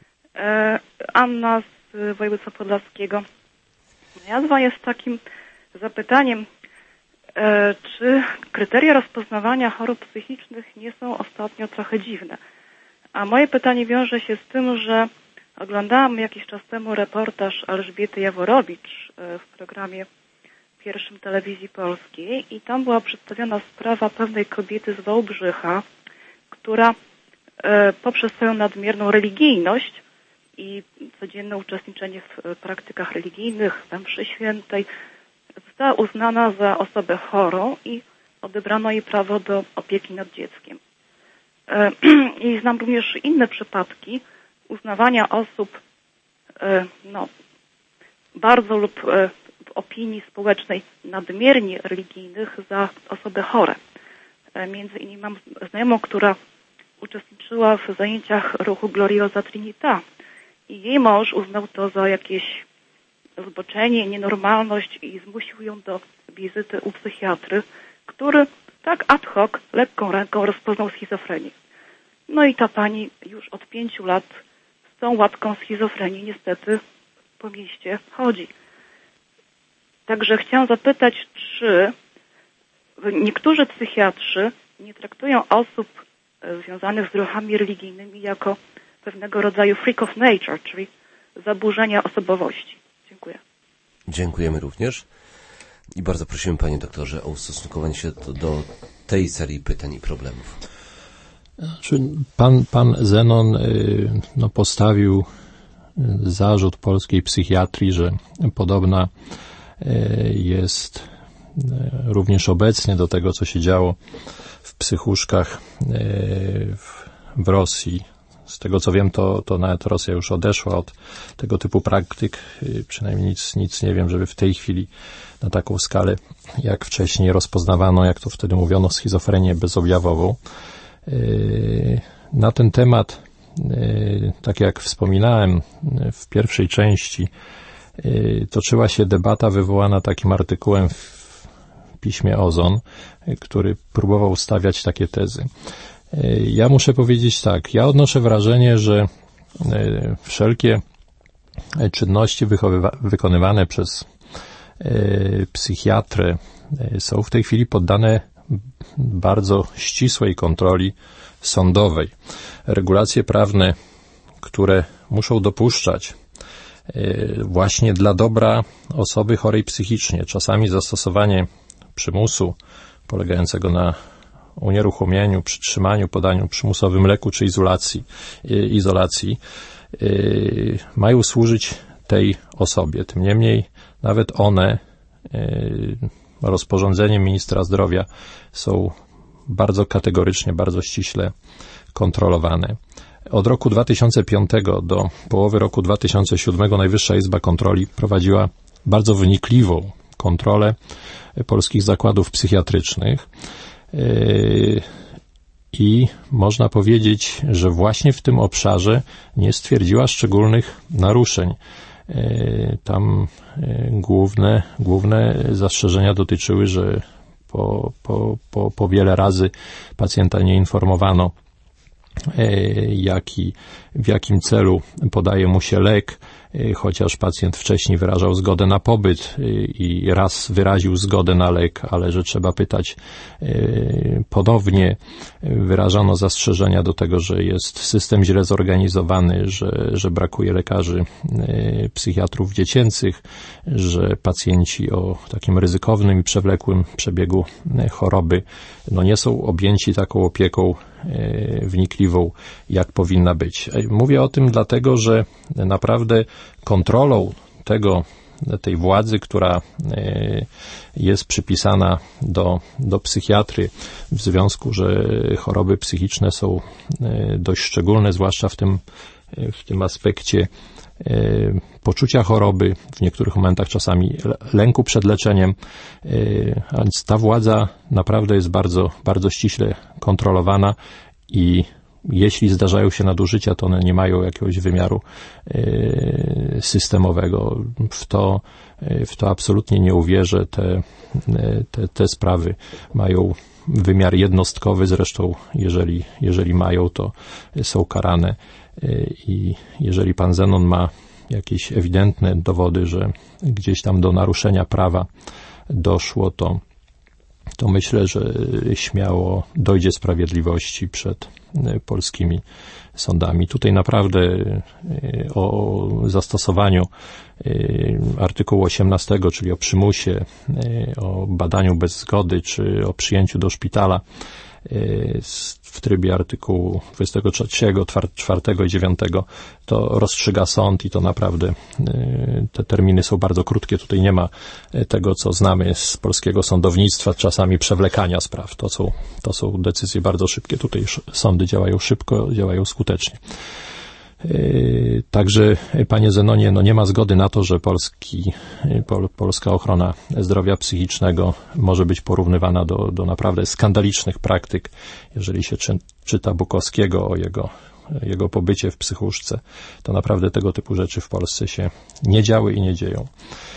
Anna z województwa podlaskiego. Ja dzwonię z takim zapytaniem, czy kryteria rozpoznawania chorób psychicznych nie są ostatnio trochę dziwne? A moje pytanie wiąże się z tym, że oglądałam jakiś czas temu reportaż Elżbiety Jaworowicz w programie pierwszym Telewizji Polskiej i tam była przedstawiona sprawa pewnej kobiety z Wałbrzycha, która poprzez swoją nadmierną religijność i codzienne uczestniczenie w praktykach religijnych, w mszy świętej, została uznana za osobę chorą i odebrano jej prawo do opieki nad dzieckiem. I znam również inne przypadki uznawania osób bardzo lub w opinii społecznej nadmiernie religijnych za osoby chore. Między innymi mam znajomą, która uczestniczyła w zajęciach ruchu Gloriosa Trinita i jej mąż uznał to za jakieś zboczenie, nienormalność i zmusił ją do wizyty u psychiatry, który tak ad hoc, lekką ręką rozpoznał schizofrenię. No i ta pani już od 5 lat z tą łatką schizofrenii niestety po mieście chodzi. Także chciałam zapytać, czy niektórzy psychiatrzy nie traktują osób związanych z ruchami religijnymi jako pewnego rodzaju freak of nature, czyli zaburzenia osobowości. Dziękuję. Dziękujemy również. I bardzo prosimy, panie doktorze, o ustosunkowanie się do tej serii pytań i problemów. Pan Zenon postawił zarzut polskiej psychiatrii, że podobna jest również obecnie do tego, co się działo w psychuszkach w Rosji. Z tego co wiem, to nawet Rosja już odeszła od tego typu praktyk. Przynajmniej nic nie wiem, żeby w tej chwili na taką skalę, jak wcześniej rozpoznawano, jak to wtedy mówiono, schizofrenię bezobjawową. Na ten temat, tak jak wspominałem w pierwszej części, toczyła się debata wywołana takim artykułem w piśmie Ozon, który próbował stawiać takie tezy. Ja muszę powiedzieć tak, ja odnoszę wrażenie, że wszelkie czynności wykonywane przez psychiatrę są w tej chwili poddane bardzo ścisłej kontroli sądowej. Regulacje prawne, które muszą dopuszczać właśnie dla dobra osoby chorej psychicznie, czasami zastosowanie przymusu polegającego na unieruchomieniu, przytrzymaniu, podaniu przymusowym leku czy izolacji, mają służyć tej osobie. Tym niemniej nawet one rozporządzeniem ministra zdrowia są bardzo kategorycznie, bardzo ściśle kontrolowane. Od roku 2005 do połowy roku 2007 Najwyższa Izba Kontroli prowadziła bardzo wnikliwą kontrolę polskich zakładów psychiatrycznych i można powiedzieć, że właśnie w tym obszarze nie stwierdziła szczególnych naruszeń. Tam główne zastrzeżenia dotyczyły, że po wiele razy pacjenta nie informowano, w jakim celu podaje mu się lek, chociaż pacjent wcześniej wyrażał zgodę na pobyt i raz wyraził zgodę na lek, ale że trzeba pytać ponownie. Wyrażano zastrzeżenia do tego, że jest system źle zorganizowany, że brakuje lekarzy psychiatrów dziecięcych, że pacjenci o takim ryzykownym i przewlekłym przebiegu choroby nie są objęci taką opieką wnikliwą, jak powinna być. Mówię o tym dlatego, że naprawdę kontrolą tej władzy, która jest przypisana do psychiatry w związku, że choroby psychiczne są dość szczególne, zwłaszcza w tym aspekcie poczucia choroby, w niektórych momentach czasami lęku przed leczeniem, a więc ta władza naprawdę jest bardzo, bardzo ściśle kontrolowana i jeśli zdarzają się nadużycia, to one nie mają jakiegoś wymiaru systemowego. W to absolutnie nie uwierzę. Te sprawy mają wymiar jednostkowy, zresztą jeżeli mają, to są karane. I jeżeli pan Zenon ma jakieś ewidentne dowody, że gdzieś tam do naruszenia prawa doszło, to myślę, że śmiało dojdzie sprawiedliwości przed polskimi sądami. Tutaj naprawdę o zastosowaniu artykułu 18, czyli o przymusie, o badaniu bez zgody, czy o przyjęciu do szpitala w trybie artykułu 23, 4 i 9, to rozstrzyga sąd i to naprawdę te terminy są bardzo krótkie. Tutaj nie ma tego, co znamy z polskiego sądownictwa, czasami przewlekania spraw. To są decyzje bardzo szybkie. Tutaj sądy działają szybko, działają skutecznie. Także, panie Zenonie, nie ma zgody na to, że polska ochrona zdrowia psychicznego może być porównywana do naprawdę skandalicznych praktyk. Jeżeli się czyta Bukowskiego o jego pobycie w psychuszce, to naprawdę tego typu rzeczy w Polsce się nie działy i nie dzieją.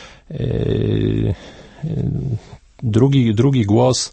Drugi głos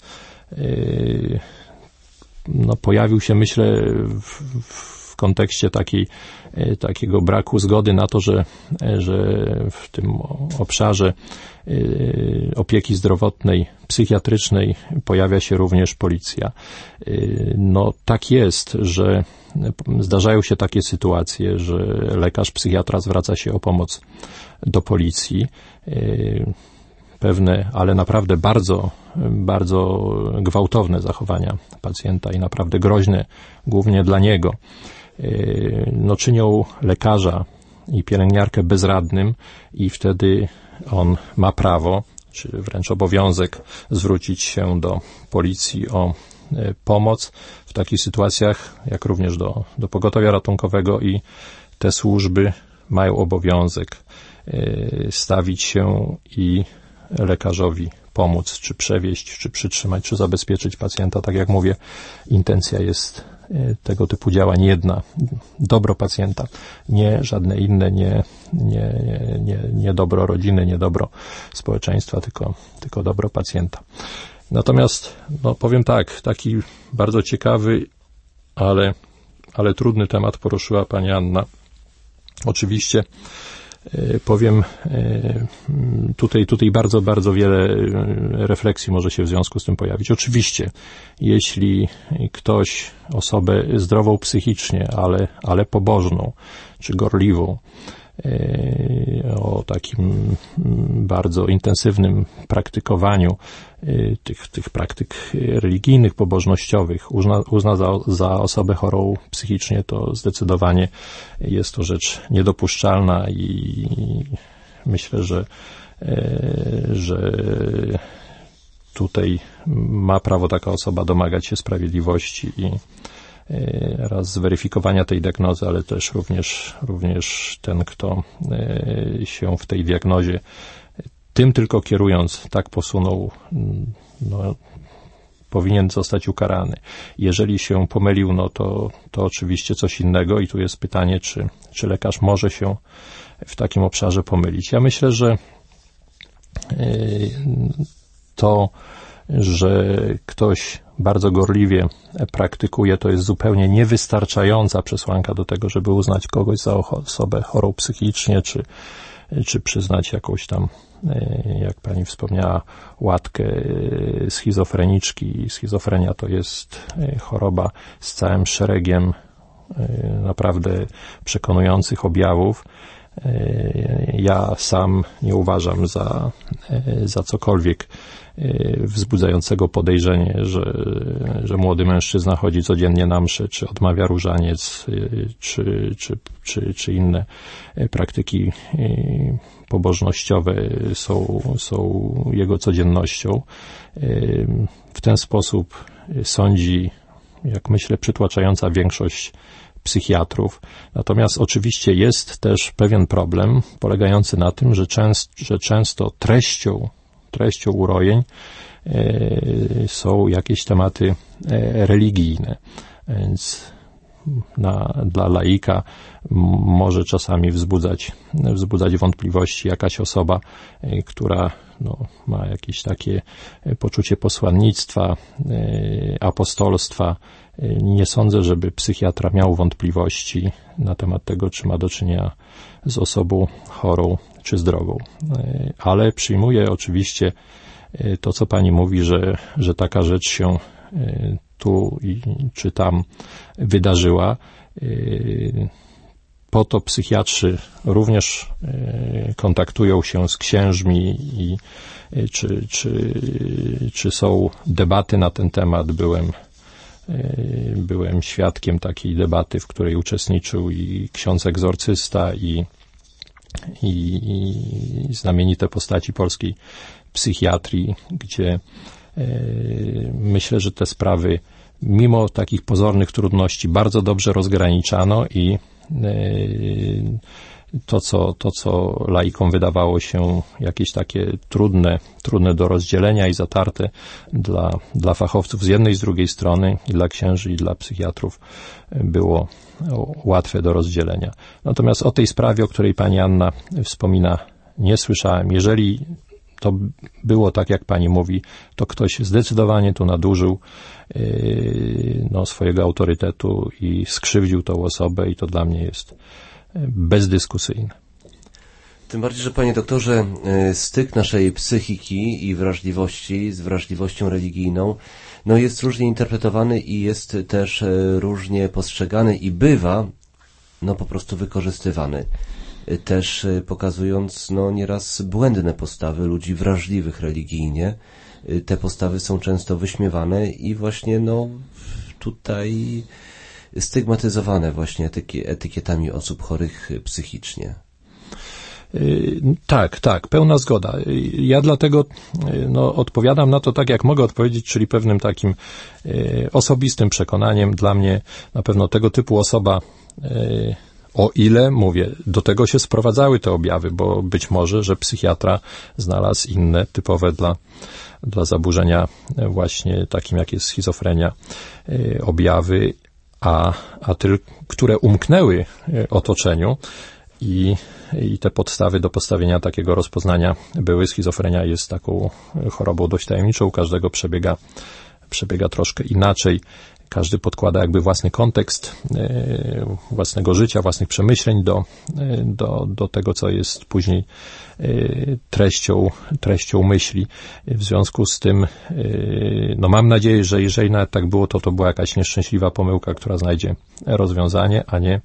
pojawił się, myślę, w kontekście takiego braku zgody na to, że w tym obszarze opieki zdrowotnej, psychiatrycznej pojawia się również policja. Tak jest, że zdarzają się takie sytuacje, że lekarz psychiatra zwraca się o pomoc do policji. pewne, ale naprawdę bardzo, bardzo gwałtowne zachowania pacjenta i naprawdę groźne, głównie dla niego, czynią lekarza i pielęgniarkę bezradnym i wtedy on ma prawo, czy wręcz obowiązek zwrócić się do policji o pomoc w takich sytuacjach, jak również do pogotowia ratunkowego i te służby mają obowiązek stawić się i lekarzowi pomóc, czy przewieźć, czy przytrzymać, czy zabezpieczyć pacjenta. Tak jak mówię, intencja jest tego typu działań jedna. Dobro pacjenta, nie żadne inne, nie dobro rodziny, nie dobro społeczeństwa, tylko dobro pacjenta. Natomiast, powiem tak, taki bardzo ciekawy, ale trudny temat poruszyła pani Anna. Oczywiście powiem, tutaj bardzo, bardzo wiele refleksji może się w związku z tym pojawić. Oczywiście, jeśli ktoś osobę zdrową psychicznie, ale pobożną, czy gorliwą, o takim bardzo intensywnym praktykowaniu tych praktyk religijnych, pobożnościowych uzna za osobę chorą psychicznie, to zdecydowanie jest to rzecz niedopuszczalna i myślę, że tutaj ma prawo taka osoba domagać się sprawiedliwości i raz zweryfikowania tej diagnozy, ale też również ten, kto się w tej diagnozie tym tylko kierując tak posunął, powinien zostać ukarany. Jeżeli się pomylił, to oczywiście coś innego i tu jest pytanie, czy lekarz może się w takim obszarze pomylić. Ja myślę, że to, że ktoś bardzo gorliwie praktykuje, to jest zupełnie niewystarczająca przesłanka do tego, żeby uznać kogoś za osobę chorą psychicznie, czy przyznać jakąś tam, jak pani wspomniała, łatkę schizofreniczki. Schizofrenia to jest choroba z całym szeregiem naprawdę przekonujących objawów. Ja sam nie uważam za cokolwiek wzbudzającego podejrzenie, że młody mężczyzna chodzi codziennie na mszę, czy odmawia różaniec, czy inne praktyki pobożnościowe są jego codziennością. W ten sposób sądzi, jak myślę, przytłaczająca większość psychiatrów. Natomiast oczywiście jest też pewien problem polegający na tym, że często treścią urojeń są jakieś tematy religijne. Więc dla laika może czasami wzbudzać wątpliwości jakaś osoba, która ma jakieś takie poczucie posłannictwa, apostolstwa. Nie sądzę, żeby psychiatra miał wątpliwości na temat tego, czy ma do czynienia z osobą chorą czy zdrową. Ale przyjmuję oczywiście to, co pani mówi, że taka rzecz się tu czy tam wydarzyła. Po to psychiatrzy również kontaktują się z księżmi i czy są debaty na ten temat. Byłem świadkiem takiej debaty, w której uczestniczył i ksiądz egzorcysta i znamienite postaci polskiej psychiatrii, gdzie myślę, że te sprawy mimo takich pozornych trudności bardzo dobrze rozgraniczano i to, co laikom wydawało się jakieś takie trudne do rozdzielenia i zatarte dla fachowców z jednej i z drugiej strony, i dla księży, i dla psychiatrów, było łatwe do rozdzielenia. Natomiast o tej sprawie, o której pani Anna wspomina, nie słyszałem. Jeżeli to było tak, jak pani mówi, to ktoś zdecydowanie tu nadużył swojego autorytetu i skrzywdził tą osobę i to dla mnie jest bezdyskusyjne. Tym bardziej, że panie doktorze, styk naszej psychiki i wrażliwości z wrażliwością religijną jest różnie interpretowany i jest też różnie postrzegany i bywa po prostu wykorzystywany. też pokazując nieraz błędne postawy ludzi wrażliwych religijnie. Te postawy są często wyśmiewane i właśnie tutaj stygmatyzowane właśnie etykietami osób chorych psychicznie. Tak, pełna zgoda. Ja dlatego odpowiadam na to tak, jak mogę odpowiedzieć, czyli pewnym takim osobistym przekonaniem. Dla mnie na pewno tego typu osoba, o ile, mówię, do tego się sprowadzały te objawy, bo być może, że psychiatra znalazł inne typowe dla zaburzenia właśnie takim, jak jest schizofrenia, objawy, a które umknęły otoczeniu i te podstawy do postawienia takiego rozpoznania były. Schizofrenia jest taką chorobą dość tajemniczą, u każdego przebiega troszkę inaczej. Każdy podkłada jakby własny kontekst własnego życia, własnych przemyśleń do tego, co jest później treścią myśli. W związku z tym, mam nadzieję, że jeżeli nawet tak było, to była jakaś nieszczęśliwa pomyłka, która znajdzie rozwiązanie, a nie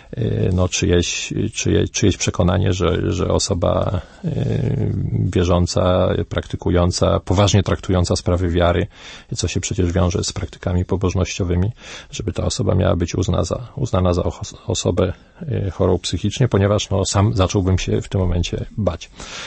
czyjeś przekonanie, że osoba wierząca, praktykująca, poważnie traktująca sprawy wiary, co się przecież wiąże z praktykami pobożnościowymi, żeby ta osoba miała być uznana za osobę chorą psychicznie, ponieważ sam zacząłbym się w tym momencie bać.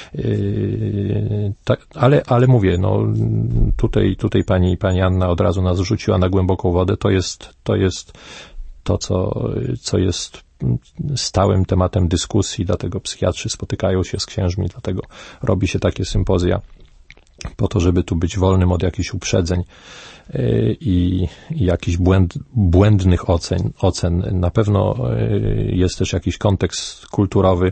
Ale mówię, tutaj pani Anna od razu nas rzuciła na głęboką wodę. To jest to, co jest stałym tematem dyskusji, dlatego psychiatrzy spotykają się z księżmi, dlatego robi się takie sympozja, po to, żeby tu być wolnym od jakichś uprzedzeń i jakichś błędnych ocen. Na pewno jest też jakiś kontekst kulturowy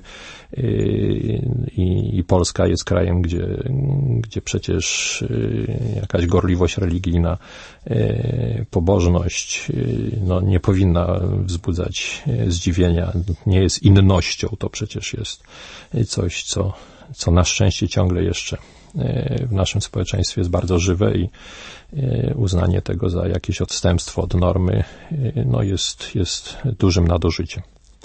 i Polska jest krajem, gdzie przecież jakaś gorliwość religijna, pobożność nie powinna wzbudzać zdziwienia, nie jest innością. To przecież jest coś, co na szczęście ciągle jeszcze w naszym społeczeństwie jest bardzo żywe i uznanie tego za jakieś odstępstwo od normy jest dużym nadużyciem.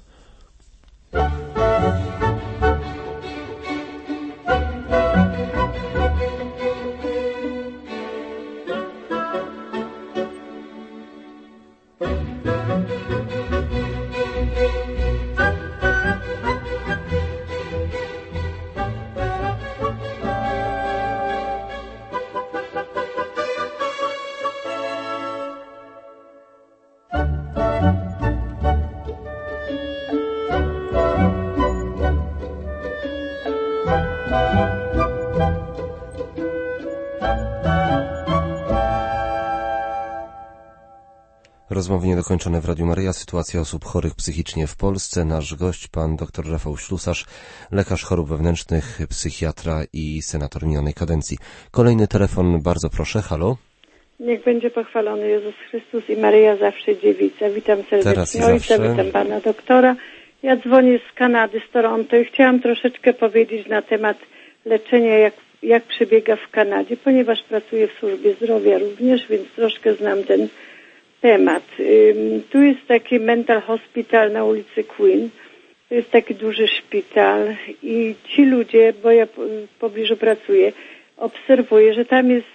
Rozmowy niedokończone w Radiu Maryja. Sytuacja osób chorych psychicznie w Polsce. Nasz gość, pan dr Rafał Ślusarz, lekarz chorób wewnętrznych, psychiatra i senator minionej kadencji. Kolejny telefon, bardzo proszę. Halo? Niech będzie pochwalony Jezus Chrystus i Maryja zawsze dziewica. Witam serdecznie ojca, witam pana doktora. Ja dzwonię z Kanady, z Toronto i chciałam troszeczkę powiedzieć na temat leczenia, jak przebiega w Kanadzie, ponieważ pracuję w służbie zdrowia również, więc troszkę znam ten temat. Tu jest taki mental hospital na ulicy Queen. To jest taki duży szpital i ci ludzie, bo ja w pobliżu pracuję, obserwuję, że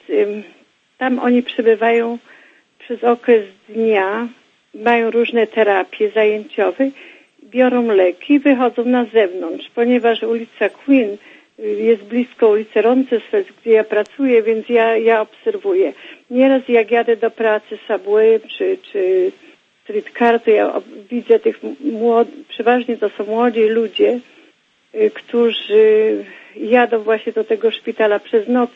tam oni przebywają przez okres dnia, mają różne terapie zajęciowe, biorą leki i wychodzą na zewnątrz, ponieważ ulica Queen jest blisko ulicy Roncesvalles, gdzie ja pracuję, więc ja obserwuję. Nieraz jak jadę do pracy Subway czy streetcar, to ja widzę tych przeważnie to są młodzi ludzie, którzy jadą właśnie do tego szpitala przez noc,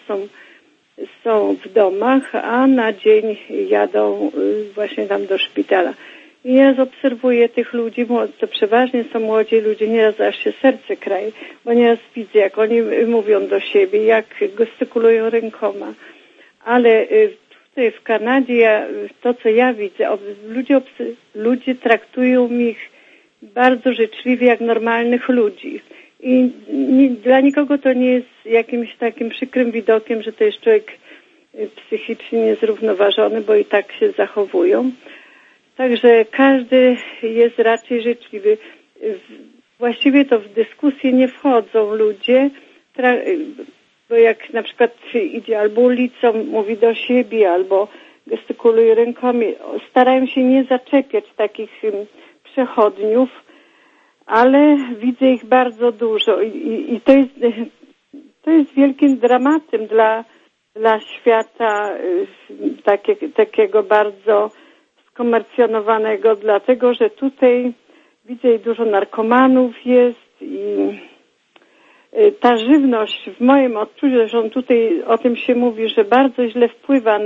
są w domach, a na dzień jadą właśnie tam do szpitala. I ja obserwuję tych ludzi, to przeważnie są młodzi ludzie, nieraz aż się serce kraje, bo nieraz widzę, jak oni mówią do siebie, jak gestykulują rękoma. Ale tutaj w Kanadzie, to co ja widzę, ludzie traktują ich bardzo życzliwie, jak normalnych ludzi. I dla nikogo to nie jest jakimś takim przykrym widokiem, że to jest człowiek psychicznie niezrównoważony, bo i tak się zachowują. Także każdy jest raczej życzliwy. właściwie to w dyskusję nie wchodzą ludzie, bo jak na przykład idzie albo ulicą, mówi do siebie, albo gestykuluje rękami, starają się nie zaczepiać takich przechodniów, ale widzę ich bardzo dużo i to jest wielkim dramatem dla świata takiego bardzo skomercjonowanego, dlatego że tutaj widzę i dużo narkomanów jest i ta żywność w moim odczuciu, zresztą tutaj o tym się mówi, że bardzo źle wpływa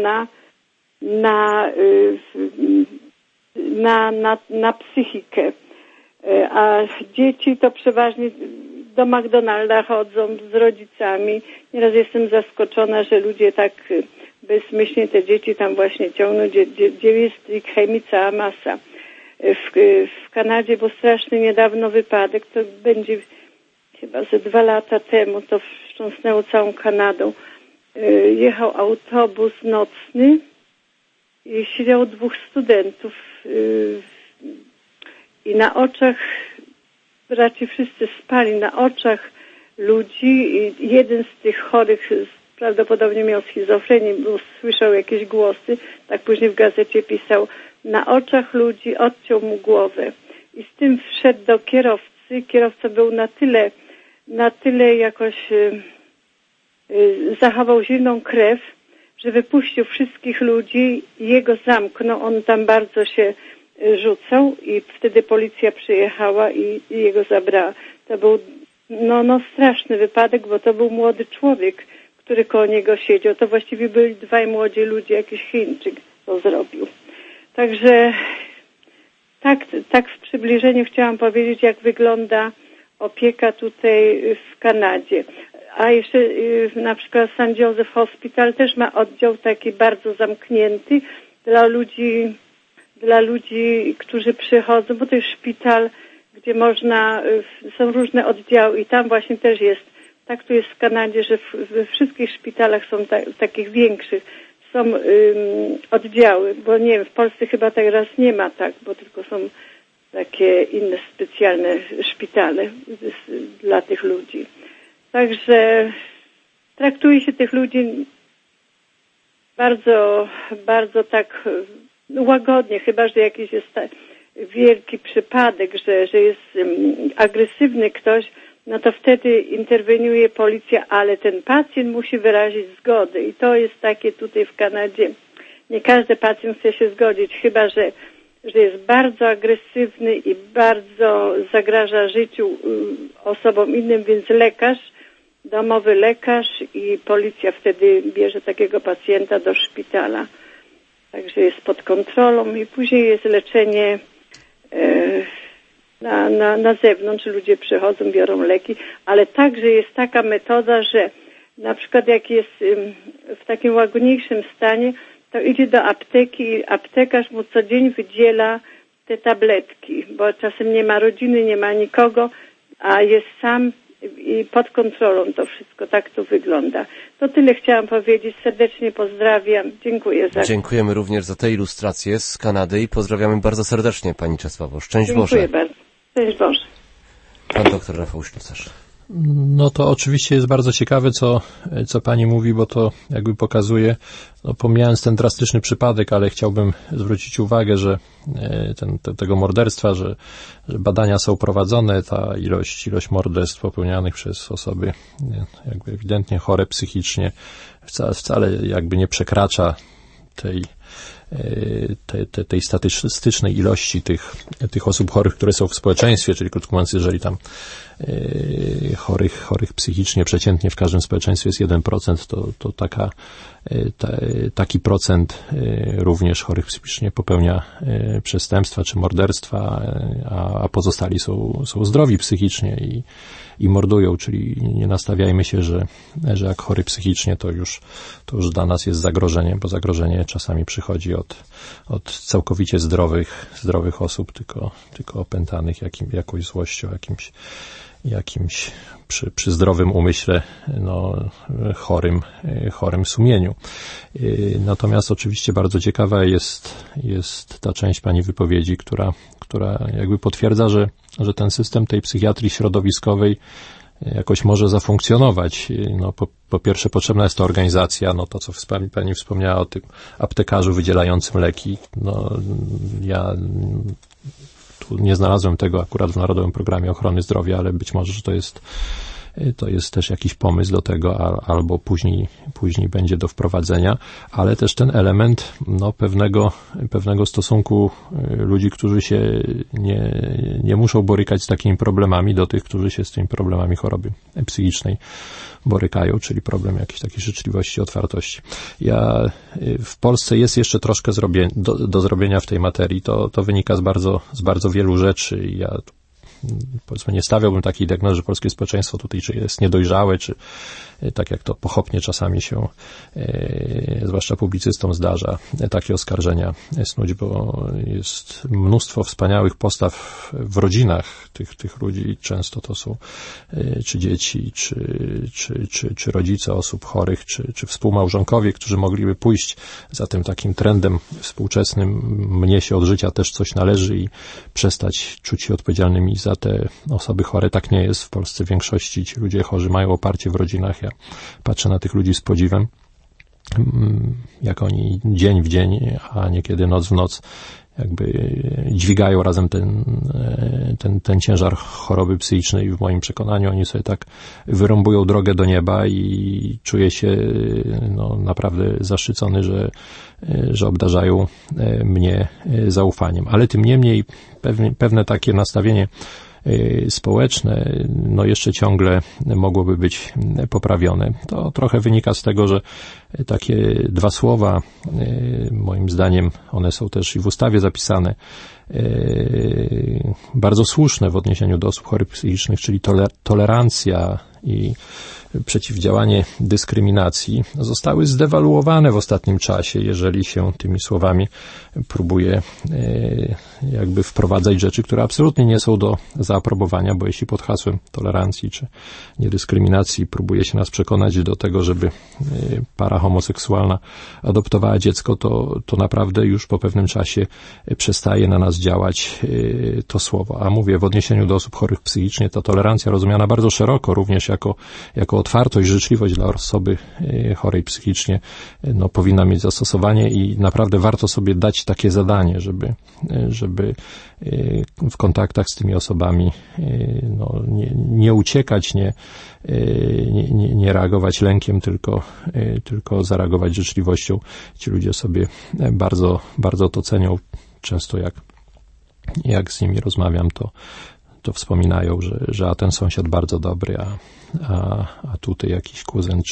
na psychikę. A dzieci to przeważnie do McDonalda chodzą z rodzicami. Nieraz jestem zaskoczona, że ludzie tak bezmyślnie te dzieci tam właśnie ciągną, gdzie jest ich chemii cała masa. W Kanadzie był straszny niedawno wypadek, to będzie chyba ze 2 lata temu, to wstrząsnęło całą Kanadą. Jechał autobus nocny i siedziało 2 studentów i na oczach, raczej wszyscy spali, na oczach ludzi i jeden z tych chorych prawdopodobnie miał schizofrenię, bo słyszał jakieś głosy, tak później w gazecie pisał, na oczach ludzi odciął mu głowę i z tym wszedł do kierowcy. Kierowca był na tyle jakoś zachował zimną krew, że wypuścił wszystkich ludzi i jego zamknął. On tam bardzo się rzucał i wtedy policja przyjechała i jego zabrała. To był straszny wypadek, bo to był młody człowiek, który koło niego siedział. To właściwie byli 2 młodzi ludzie, jakiś Chińczyk to zrobił. Także tak w przybliżeniu chciałam powiedzieć, jak wygląda opieka tutaj w Kanadzie. A jeszcze na przykład St. Joseph Hospital też ma oddział taki bardzo zamknięty dla ludzi, którzy przychodzą, bo to jest szpital, gdzie są różne oddziały i tam właśnie też jest, tak tu jest w Kanadzie, że we wszystkich szpitalach są takich większych, są oddziały, bo nie wiem, w Polsce chyba teraz nie ma tak, bo tylko są takie inne specjalne szpitale dla tych ludzi. Także traktuje się tych ludzi bardzo, bardzo tak łagodnie, chyba że jakiś jest wielki przypadek, że jest agresywny ktoś, no to wtedy interweniuje policja, ale ten pacjent musi wyrazić zgodę i to jest takie tutaj w Kanadzie. Nie każdy pacjent chce się zgodzić, chyba że jest bardzo agresywny i bardzo zagraża życiu osobom innym, więc domowy lekarz i policja wtedy bierze takiego pacjenta do szpitala. Także jest pod kontrolą i później jest leczenie na zewnątrz. Ludzie przychodzą, biorą leki, ale także jest taka metoda, że na przykład jak jest w takim łagodniejszym stanie, to idzie do apteki i aptekarz mu co dzień wydziela te tabletki, bo czasem nie ma rodziny, nie ma nikogo, a jest sam i pod kontrolą to wszystko. Tak to wygląda. To tyle chciałam powiedzieć. Serdecznie pozdrawiam. Dziękuję za... Dziękujemy również za te ilustracje z Kanady i pozdrawiamy bardzo serdecznie Pani Czesławo. Szczęść Boże. Dziękuję bardzo. Szczęść Boże. Pan doktor Rafał Ślusarz. No to oczywiście jest bardzo ciekawe, co pani mówi, bo to jakby pokazuje, pomijając ten drastyczny przypadek, ale chciałbym zwrócić uwagę, że tego morderstwa, że badania są prowadzone, ta ilość morderstw popełnianych przez osoby jakby ewidentnie chore psychicznie wcale jakby nie przekracza tej statystycznej ilości tych osób chorych, które są w społeczeństwie, czyli krótko mówiąc, jeżeli tam chorych psychicznie przeciętnie w każdym społeczeństwie jest 1%, to taki procent również chorych psychicznie popełnia przestępstwa czy morderstwa, a pozostali są zdrowi psychicznie i mordują, czyli nie nastawiajmy się, że jak chory psychicznie to już dla nas jest zagrożeniem, bo zagrożenie czasami przychodzi od całkowicie zdrowych osób, tylko opętanych jakąś złością, jakimś przy zdrowym umyśle, chorym sumieniu. Natomiast oczywiście bardzo ciekawa jest ta część pani wypowiedzi, która jakby potwierdza, że ten system tej psychiatrii środowiskowej jakoś może zafunkcjonować. Po pierwsze potrzebna jest to organizacja, to co pani wspomniała o tym aptekarzu wydzielającym leki. Ja tu nie znalazłem tego akurat w Narodowym Programie Ochrony Zdrowia, ale być może, że to jest też jakiś pomysł do tego, albo później będzie do wprowadzenia, ale też ten element pewnego stosunku ludzi, którzy się nie muszą borykać z takimi problemami, do tych, którzy się z tymi problemami choroby psychicznej borykają, czyli problem jakiejś takiej życzliwości, otwartości. W Polsce jest jeszcze troszkę do zrobienia w tej materii. To wynika z bardzo wielu rzeczy. Ja powiedzmy nie stawiałbym takiej diagnozy, że polskie społeczeństwo tutaj czy jest niedojrzałe, czy tak jak to pochopnie czasami się, zwłaszcza publicystom zdarza, takie oskarżenia snuć, bo jest mnóstwo wspaniałych postaw w rodzinach tych ludzi. Często to są czy dzieci, czy rodzice osób chorych, czy współmałżonkowie, którzy mogliby pójść za tym takim trendem współczesnym, mnie się od życia też coś należy i przestać czuć się odpowiedzialnymi za te osoby chore. Tak nie jest. W Polsce w większości ci ludzie chorzy mają oparcie w rodzinach. Ja patrzę na tych ludzi z podziwem, jak oni dzień w dzień, a niekiedy noc w noc jakby dźwigają razem ten ciężar choroby psychicznej. W moim przekonaniu oni sobie tak wyrąbują drogę do nieba i czuję się naprawdę zaszczycony, że obdarzają mnie zaufaniem. Ale tym niemniej pewne takie nastawienie społeczne, jeszcze ciągle mogłoby być poprawione. To trochę wynika z tego, że takie dwa słowa, moim zdaniem, one są też i w ustawie zapisane, bardzo słuszne w odniesieniu do osób chorych psychicznych, czyli tolerancja i przeciwdziałanie dyskryminacji, zostały zdewaluowane w ostatnim czasie, jeżeli się tymi słowami próbuje jakby wprowadzać rzeczy, które absolutnie nie są do zaaprobowania, bo jeśli pod hasłem tolerancji czy niedyskryminacji próbuje się nas przekonać do tego, żeby para homoseksualna adoptowała dziecko, to naprawdę już po pewnym czasie przestaje na nas działać to słowo. A mówię, w odniesieniu do osób chorych psychicznie ta tolerancja rozumiana bardzo szeroko, również jako otwartość, życzliwość dla osoby chorej psychicznie powinna mieć zastosowanie i naprawdę warto sobie dać takie zadanie, żeby w kontaktach z tymi osobami nie uciekać, nie reagować lękiem, tylko zareagować życzliwością. Ci ludzie sobie bardzo, bardzo to cenią. Często jak z nimi rozmawiam, to wspominają, że a ten sąsiad bardzo dobry, a tutaj jakiś kuzyn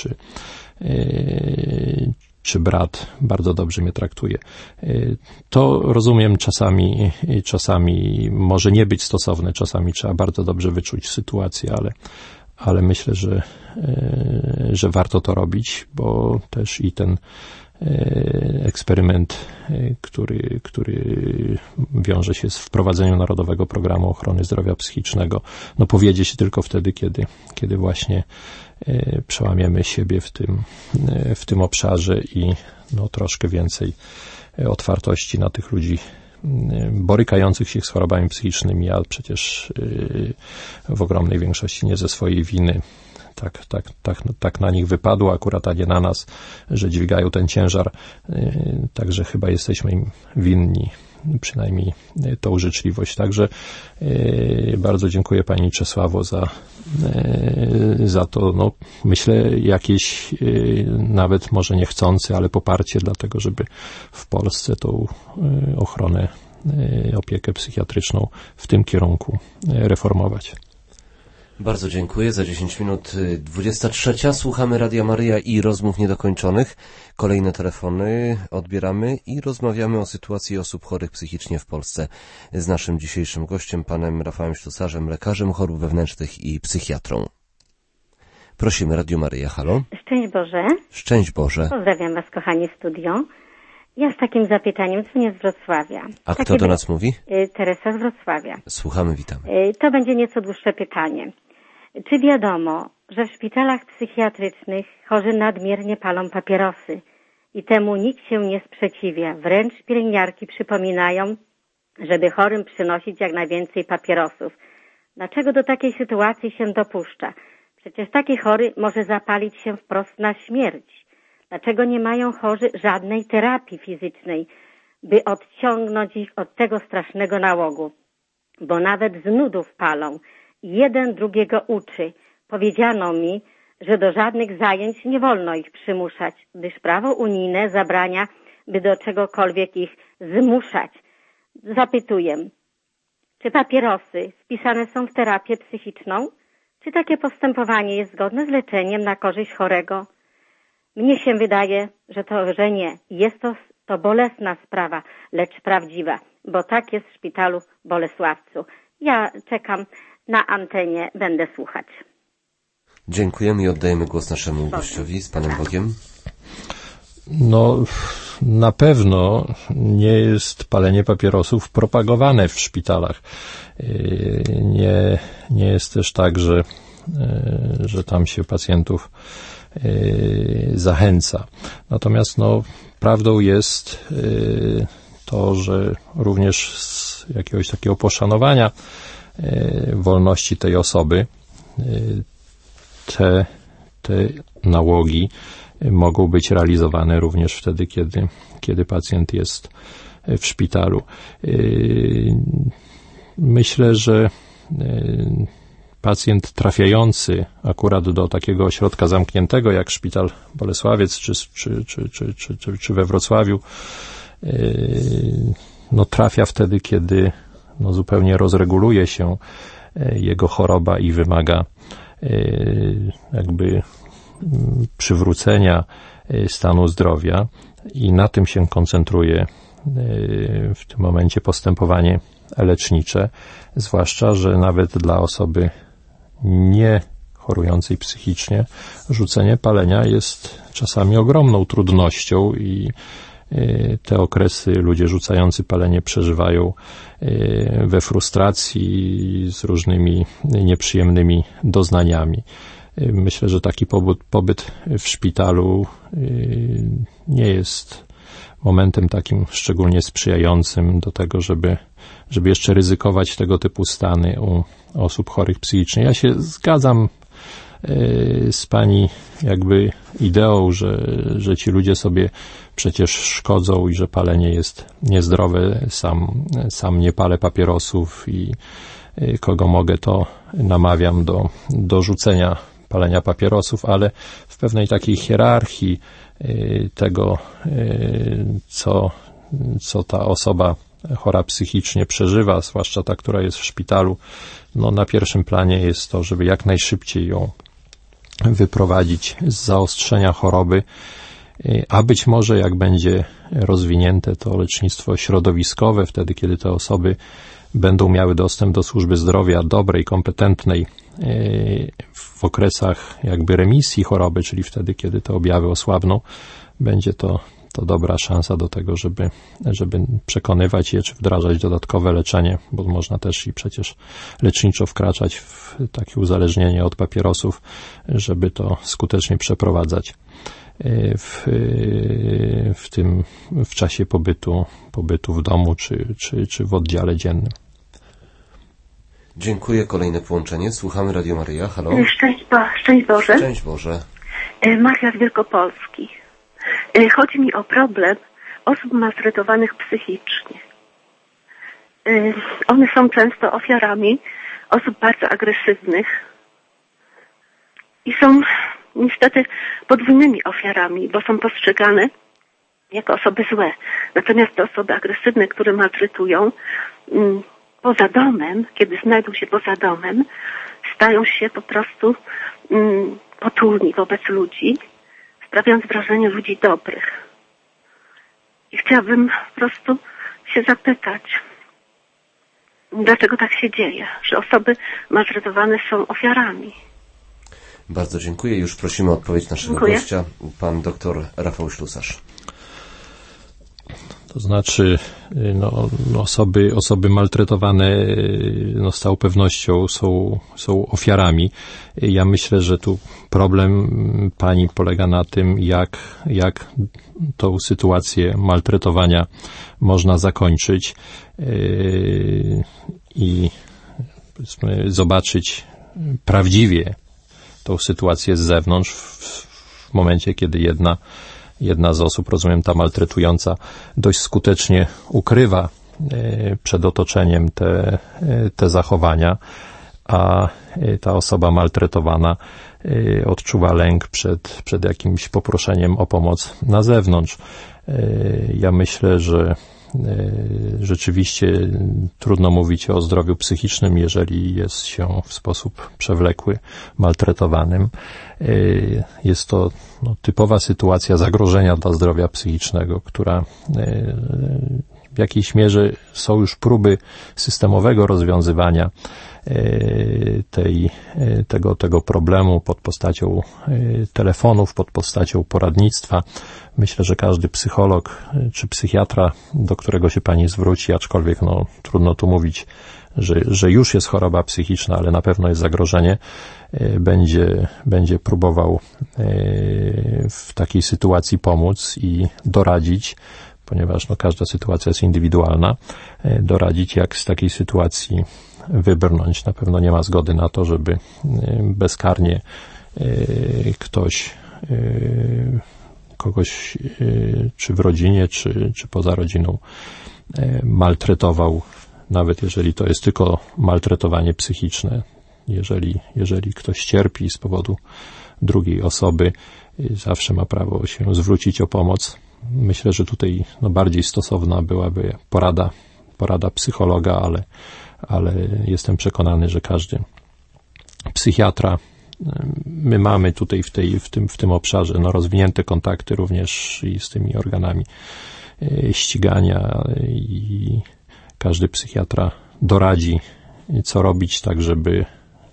czy brat bardzo dobrze mnie traktuje. To rozumiem, czasami może nie być stosowne, czasami trzeba bardzo dobrze wyczuć sytuację, ale myślę, że warto to robić, bo też i ten eksperyment, który wiąże się z wprowadzeniem Narodowego Programu Ochrony Zdrowia Psychicznego, powiedzie się tylko wtedy, kiedy właśnie przełamiemy siebie w tym obszarze i troszkę więcej otwartości na tych ludzi borykających się z chorobami psychicznymi, a przecież w ogromnej większości nie ze swojej winy. Tak na nich wypadło, akurat a nie na nas, że dźwigają ten ciężar. Także chyba jesteśmy im winni przynajmniej tą życzliwość. Także bardzo dziękuję Pani Czesławo za to, myślę, jakieś nawet może niechcące, ale poparcie dlatego, żeby w Polsce tą ochronę, opiekę psychiatryczną w tym kierunku reformować. Bardzo dziękuję. Za 10 minut 23. Słuchamy Radia Maryja i rozmów niedokończonych. Kolejne telefony odbieramy i rozmawiamy o sytuacji osób chorych psychicznie w Polsce z naszym dzisiejszym gościem, panem Rafałem Ślusarzem, lekarzem chorób wewnętrznych i psychiatrą. Prosimy, Radio Maryja, halo. Szczęść Boże. Szczęść Boże. Pozdrawiam Was, kochani studio. Ja z takim zapytaniem, dzwonię z Wrocławia. A kto do nas mówi? Teresa z Wrocławia. Słuchamy, witamy. To będzie nieco dłuższe pytanie. Czy wiadomo, że w szpitalach psychiatrycznych chorzy nadmiernie palą papierosy i temu nikt się nie sprzeciwia? Wręcz pielęgniarki przypominają, żeby chorym przynosić jak najwięcej papierosów. Dlaczego do takiej sytuacji się dopuszcza? Przecież taki chory może zapalić się wprost na śmierć. Dlaczego nie mają chorzy żadnej terapii fizycznej, by odciągnąć ich od tego strasznego nałogu? Bo nawet z nudów palą. Jeden drugiego uczy. Powiedziano mi, że do żadnych zajęć nie wolno ich przymuszać, gdyż prawo unijne zabrania, by do czegokolwiek ich zmuszać. Zapytuję, czy papierosy wpisane są w terapię psychiczną? Czy takie postępowanie jest zgodne z leczeniem na korzyść chorego? Mnie się wydaje, że nie. Jest to bolesna sprawa, lecz prawdziwa, bo tak jest w szpitalu w Bolesławcu. Ja czekam na antenie, będę słuchać. Dziękujemy i oddajemy głos naszemu gościowi. Z Panem Bogiem. No, na pewno nie jest palenie papierosów propagowane w szpitalach. Nie jest też tak, że tam się pacjentów zachęca. Natomiast prawdą jest to, że również z jakiegoś takiego poszanowania wolności tej osoby te nałogi mogą być realizowane również wtedy, kiedy pacjent jest w szpitalu. Myślę, że pacjent trafiający akurat do takiego ośrodka zamkniętego jak Szpital Bolesławiec czy we Wrocławiu trafia wtedy, kiedy zupełnie rozreguluje się jego choroba i wymaga jakby przywrócenia stanu zdrowia i na tym się koncentruje w tym momencie postępowanie lecznicze, zwłaszcza, że nawet dla osoby nie chorującej psychicznie rzucenie palenia jest czasami ogromną trudnością i te okresy ludzie rzucający palenie przeżywają we frustracji z różnymi nieprzyjemnymi doznaniami. Myślę, że taki pobyt w szpitalu nie jest momentem takim szczególnie sprzyjającym do tego, żeby jeszcze ryzykować tego typu stany u osób chorych psychicznie. Ja się zgadzam z pani jakby ideą, że ci ludzie sobie przecież szkodzą i że palenie jest niezdrowe. Sam nie palę papierosów i kogo mogę, to namawiam do rzucenia palenia papierosów, ale w pewnej takiej hierarchii tego, co ta osoba chora psychicznie przeżywa, zwłaszcza ta, która jest w szpitalu, na pierwszym planie jest to, żeby jak najszybciej ją wyprowadzić z zaostrzenia choroby, a być może jak będzie rozwinięte to lecznictwo środowiskowe, wtedy kiedy te osoby będą miały dostęp do służby zdrowia dobrej, kompetentnej w okresach jakby remisji choroby, czyli wtedy, kiedy te objawy osłabną, będzie to dobra szansa do tego, żeby przekonywać je, czy wdrażać dodatkowe leczenie, bo można też i przecież leczniczo wkraczać w takie uzależnienie od papierosów, żeby to skutecznie przeprowadzać w czasie pobytu w domu, czy w oddziale dziennym. Dziękuję. Kolejne połączenie. Słuchamy Radio Maryja. Halo. Szczęść Boże. Szczęść Boże. Maria z Wielkopolski. Chodzi mi o problem osób maltretowanych psychicznie. One są często ofiarami osób bardzo agresywnych i są niestety podwójnymi ofiarami, bo są postrzegane jako osoby złe. Natomiast te osoby agresywne, które maltretują, poza domem, kiedy znajdą się poza domem, stają się po prostu potulni wobec ludzi, sprawiając wrażenie ludzi dobrych. I chciałabym po prostu się zapytać, dlaczego tak się dzieje, że osoby maltretowane są ofiarami. Bardzo dziękuję. Już prosimy o odpowiedź naszego gościa, pan doktor Rafał Ślusarz. To znaczy, osoby maltretowane, z całą pewnością są ofiarami. Ja myślę, że tu problem pani polega na tym, jak tą sytuację maltretowania można zakończyć i powiedzmy zobaczyć prawdziwie tą sytuację z zewnątrz w momencie, kiedy jedna z osób, rozumiem, ta maltretująca, dość skutecznie ukrywa przed otoczeniem te zachowania, a ta osoba maltretowana odczuwa lęk przed jakimś poproszeniem o pomoc na zewnątrz. Ja myślę, że rzeczywiście trudno mówić o zdrowiu psychicznym, jeżeli jest się w sposób przewlekły maltretowanym. Jest to typowa sytuacja zagrożenia dla zdrowia psychicznego, która w jakiejś mierze są już próby systemowego rozwiązywania tego problemu pod postacią telefonów, pod postacią poradnictwa. Myślę, że każdy psycholog czy psychiatra, do którego się pani zwróci, aczkolwiek trudno tu mówić, że już jest choroba psychiczna, ale na pewno jest zagrożenie, będzie próbował w takiej sytuacji pomóc i doradzić, ponieważ każda sytuacja jest indywidualna, doradzić, jak z takiej sytuacji wybrnąć. Na pewno nie ma zgody na to, żeby bezkarnie ktoś kogoś czy w rodzinie, czy poza rodziną maltretował, nawet jeżeli to jest tylko maltretowanie psychiczne. Jeżeli ktoś cierpi z powodu drugiej osoby, zawsze ma prawo się zwrócić o pomoc. Myślę, że tutaj bardziej stosowna byłaby porada psychologa, ale jestem przekonany, że każdy psychiatra, my mamy tutaj w tym obszarze rozwinięte kontakty również i z tymi organami ścigania i każdy psychiatra doradzi, co robić, tak żeby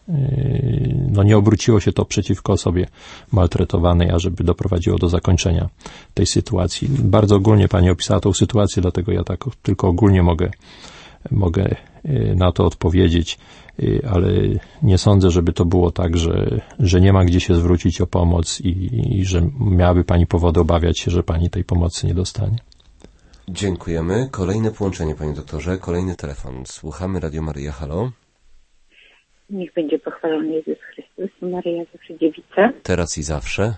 nie obróciło się to przeciwko osobie maltretowanej, a żeby doprowadziło do zakończenia tej sytuacji. Bardzo ogólnie pani opisała tą sytuację, dlatego ja tak tylko ogólnie mogę na to odpowiedzieć, ale nie sądzę, żeby to było tak, że nie ma gdzie się zwrócić o pomoc i że miałaby pani powody obawiać się, że pani tej pomocy nie dostanie. Dziękujemy. Kolejne połączenie, panie doktorze. Kolejny telefon. Słuchamy Radio Maryja. Halo? Niech będzie pochwalony Jezus Chrystus i Maryja zawsze dziewica. Teraz i zawsze.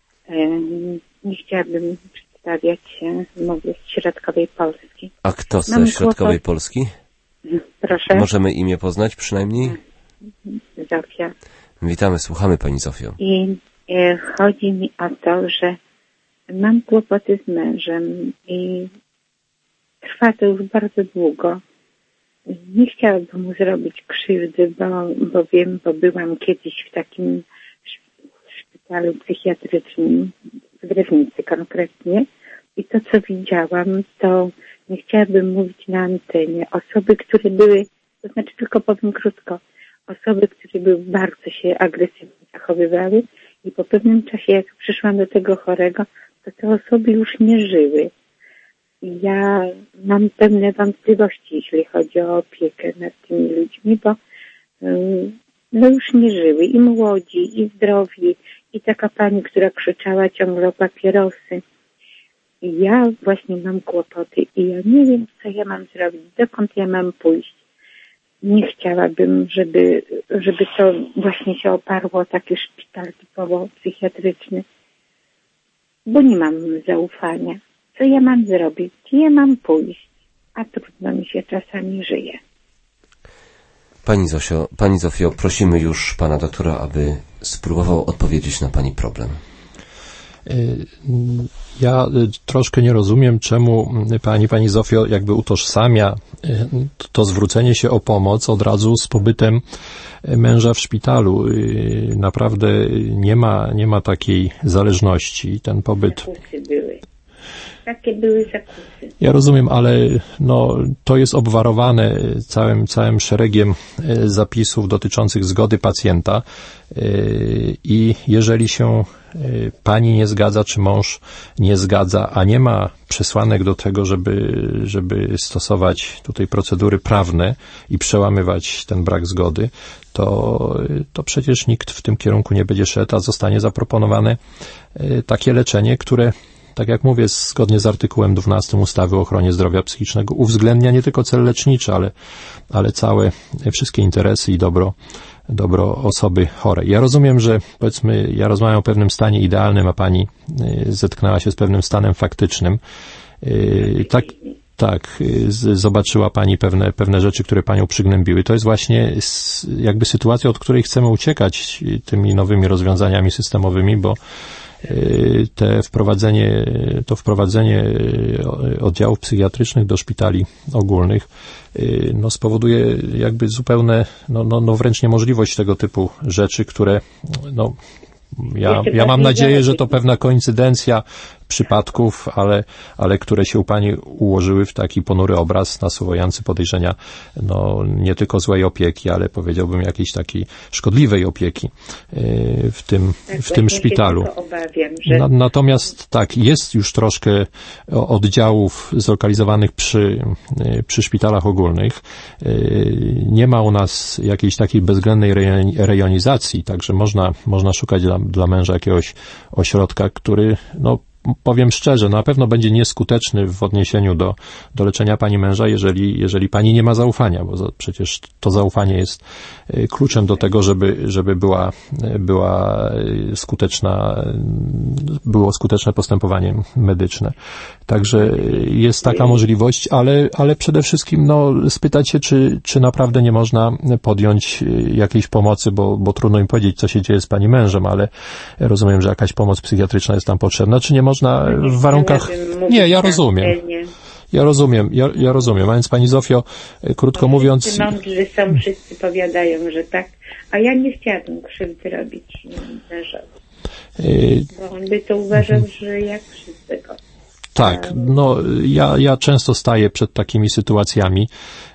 Nie chciałabym przedstawiać się, mówię z środkowej Polski. A kto ze środkowej Polski? Proszę. Możemy imię poznać przynajmniej? Zofia. Witamy, słuchamy pani Zofio. I chodzi mi o to, że mam kłopoty z mężem i trwa to już bardzo długo. Nie chciałabym mu zrobić krzywdy, bo byłam kiedyś w takim szpitalu psychiatrycznym, w Drewnicy konkretnie, i to, co widziałam, to nie chciałabym mówić na antenie. Osoby, które były, to znaczy tylko powiem krótko, osoby, które były bardzo się agresywnie zachowywały i po pewnym czasie, jak przyszłam do tego chorego, to te osoby już nie żyły. Ja mam pewne wątpliwości, jeśli chodzi o opiekę nad tymi ludźmi, bo już nie żyły i młodzi, i zdrowi, i taka pani, która krzyczała ciągle o papierosy. I ja właśnie mam kłopoty i ja nie wiem, co ja mam zrobić, dokąd ja mam pójść. Nie chciałabym, żeby to właśnie się oparło o taki szpital typowo psychiatryczny, bo nie mam zaufania. Co ja mam zrobić? Gdzie ja mam pójść? A trudno mi się czasami żyje. Pani Zofio, prosimy już pana doktora, aby spróbował odpowiedzieć na pani problem. Ja troszkę nie rozumiem, czemu pani Zofio jakby utożsamia to zwrócenie się o pomoc od razu z pobytem męża w szpitalu. Naprawdę nie ma takiej zależności. Ten pobyt... Takie były zakusy. Ja rozumiem, ale to jest obwarowane całym szeregiem zapisów dotyczących zgody pacjenta i jeżeli się pani nie zgadza, czy mąż nie zgadza, a nie ma przesłanek do tego, żeby stosować tutaj procedury prawne i przełamywać ten brak zgody, to przecież nikt w tym kierunku nie będzie szedł, a zostanie zaproponowane takie leczenie, które, tak jak mówię, zgodnie z artykułem 12 ustawy o ochronie zdrowia psychicznego uwzględnia nie tylko cel leczniczy, ale wszystkie interesy i dobro osoby chorej. Ja rozumiem, że powiedzmy, ja rozmawiam o pewnym stanie idealnym, a pani zetknęła się z pewnym stanem faktycznym. Tak, zobaczyła pani pewne rzeczy, które panią przygnębiły. To jest właśnie jakby sytuacja, od której chcemy uciekać tymi nowymi rozwiązaniami systemowymi, bo to wprowadzenie oddziałów psychiatrycznych do szpitali ogólnych spowoduje jakby zupełne, wręcz niemożliwość tego typu rzeczy, które ja mam nadzieję, że to pewna koincydencja przypadków, ale które się u pani ułożyły w taki ponury obraz nasuwający podejrzenia nie tylko złej opieki, ale powiedziałbym jakiejś takiej szkodliwej opieki w tym szpitalu. Obawiam, że... Natomiast tak, jest już troszkę oddziałów zlokalizowanych przy szpitalach ogólnych. Nie ma u nas jakiejś takiej bezwzględnej rejonizacji, także można szukać dla męża jakiegoś ośrodka, który powiem szczerze, na pewno będzie nieskuteczny w odniesieniu do leczenia pani męża, jeżeli pani nie ma zaufania, bo przecież to zaufanie jest kluczem do tego, żeby było skuteczne postępowanie medyczne. Także jest taka możliwość, ale przede wszystkim spytać się, czy naprawdę nie można podjąć jakiejś pomocy, bo trudno im powiedzieć, co się dzieje z pani mężem, ale rozumiem, że jakaś pomoc psychiatryczna jest tam potrzebna. Czy nie można w warunkach... Nie, ja rozumiem. Ja rozumiem. A więc pani Zofio, krótko mówiąc... Mądrzy są, wszyscy powiadają, że tak, a ja nie chciałabym krzywdy robić mężowi. Bo on by to uważał, że jak wszyscy go... Tak, ja często staję przed takimi sytuacjami.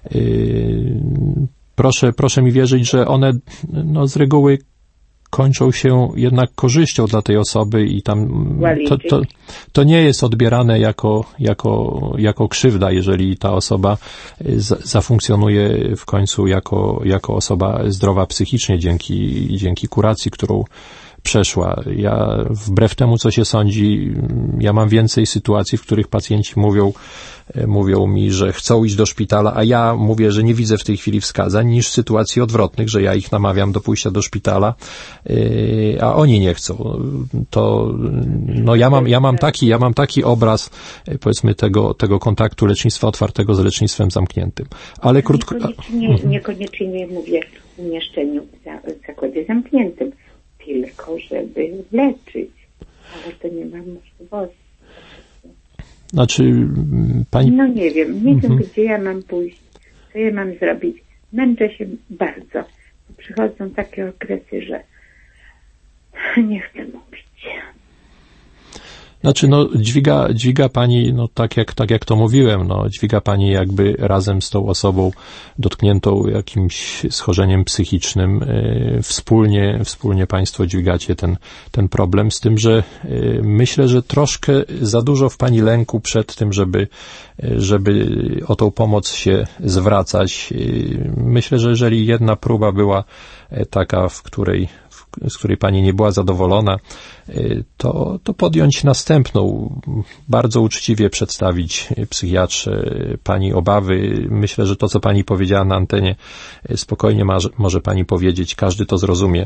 Proszę mi wierzyć, że one z reguły kończą się jednak korzyścią dla tej osoby i tam to nie jest odbierane jako krzywda, jeżeli ta osoba zafunkcjonuje w końcu jako osoba zdrowa psychicznie dzięki kuracji, którą przeszła. Ja wbrew temu, co się sądzi, ja mam więcej sytuacji, w których pacjenci mówią mi, że chcą iść do szpitala, a ja mówię, że nie widzę w tej chwili wskazań, niż sytuacji odwrotnych, że ja ich namawiam do pójścia do szpitala, a oni nie chcą. To, ja mam taki obraz, powiedzmy, tego kontaktu lecznictwa otwartego z lecznictwem zamkniętym. Ale krótko... Niekoniecznie mówię o umieszczeniu w zakładzie zamkniętym, tylko żeby leczyć, ale to nie mam możliwości. Znaczy, pani... nie wiem, gdzie ja mam pójść, co ja mam zrobić. Męczę się bardzo. Przychodzą takie okresy, że nie chcę mówić. Znaczy, dźwiga pani, tak jak to mówiłem, dźwiga pani jakby razem z tą osobą dotkniętą jakimś schorzeniem psychicznym, wspólnie państwo dźwigacie ten problem, z tym, że myślę, że troszkę za dużo w pani lęku przed tym, żeby o tą pomoc się zwracać. Myślę, że jeżeli jedna próba była taka, z której pani nie była zadowolona, to podjąć następną, bardzo uczciwie przedstawić psychiatrze pani obawy. Myślę, że to, co pani powiedziała na antenie, spokojnie może pani powiedzieć, każdy to zrozumie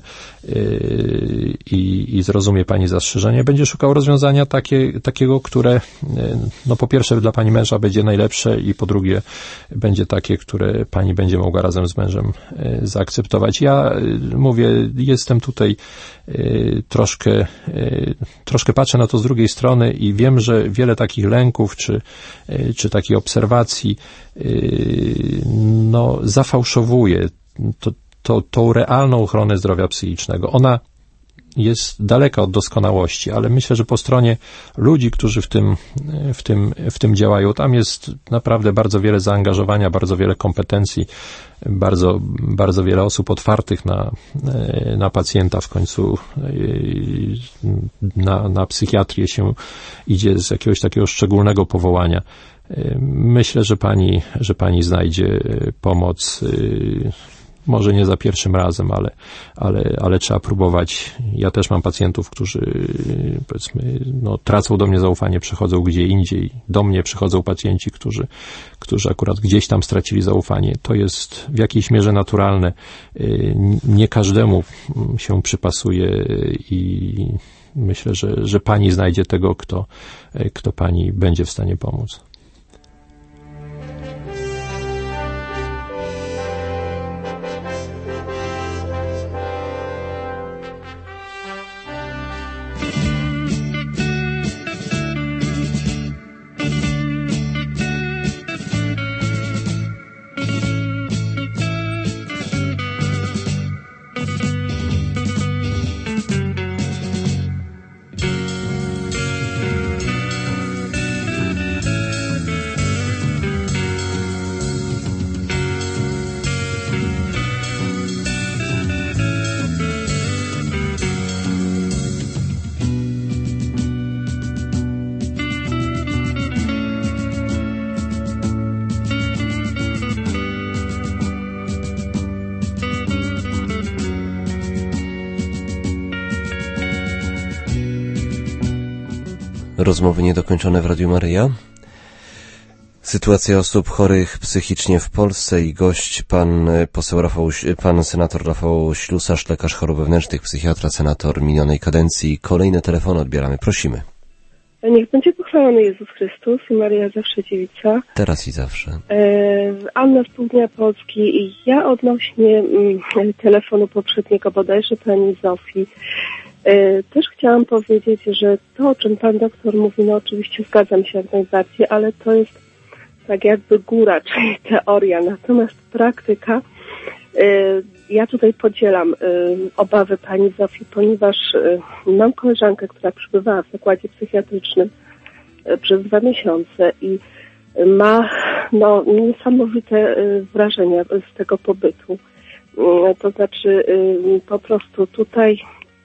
i zrozumie pani zastrzeżenie. Będzie szukał rozwiązania takiego, które po pierwsze dla pani męża będzie najlepsze i po drugie będzie takie, które pani będzie mogła razem z mężem zaakceptować. Ja mówię, jestem tutaj troszkę patrzę na to z drugiej strony i wiem, że wiele takich lęków czy takich obserwacji zafałszowuje tą realną ochronę zdrowia psychicznego. Ona jest daleka od doskonałości, ale myślę, że po stronie ludzi, którzy w tym działają, tam jest naprawdę bardzo wiele zaangażowania, bardzo wiele kompetencji, bardzo wiele osób otwartych na pacjenta. W końcu na psychiatrię się idzie z jakiegoś takiego szczególnego powołania. Myślę, że pani znajdzie pomoc, może nie za pierwszym razem, ale trzeba próbować. Ja też mam pacjentów, którzy, powiedzmy, tracą do mnie zaufanie, przechodzą gdzie indziej. Do mnie przychodzą pacjenci, którzy akurat gdzieś tam stracili zaufanie. To jest w jakiejś mierze naturalne. Nie każdemu się przypasuje i myślę, że pani znajdzie tego, kto pani będzie w stanie pomóc. Rozmowy niedokończone w Radiu Maryja. Sytuacja osób chorych psychicznie w Polsce i gość pan senator Rafał Ślusarz, lekarz chorób wewnętrznych, psychiatra, senator minionej kadencji. Kolejne telefony odbieramy. Prosimy. Niech będzie pochwalony Jezus Chrystus i Maryja zawsze dziewica. Teraz i zawsze. Anna z południa Polski. Ja odnośnie telefonu poprzedniego, bodajże pani Zofii, też chciałam powiedzieć, że to, o czym pan doktor mówi, oczywiście zgadzam się jak najbardziej, ale to jest tak jakby góra, czyli teoria, natomiast praktyka, ja tutaj podzielam obawy pani Zofii, ponieważ mam koleżankę, która przebywała w zakładzie psychiatrycznym przez 2 miesiące i ma niesamowite wrażenia z tego pobytu. To znaczy po prostu tutaj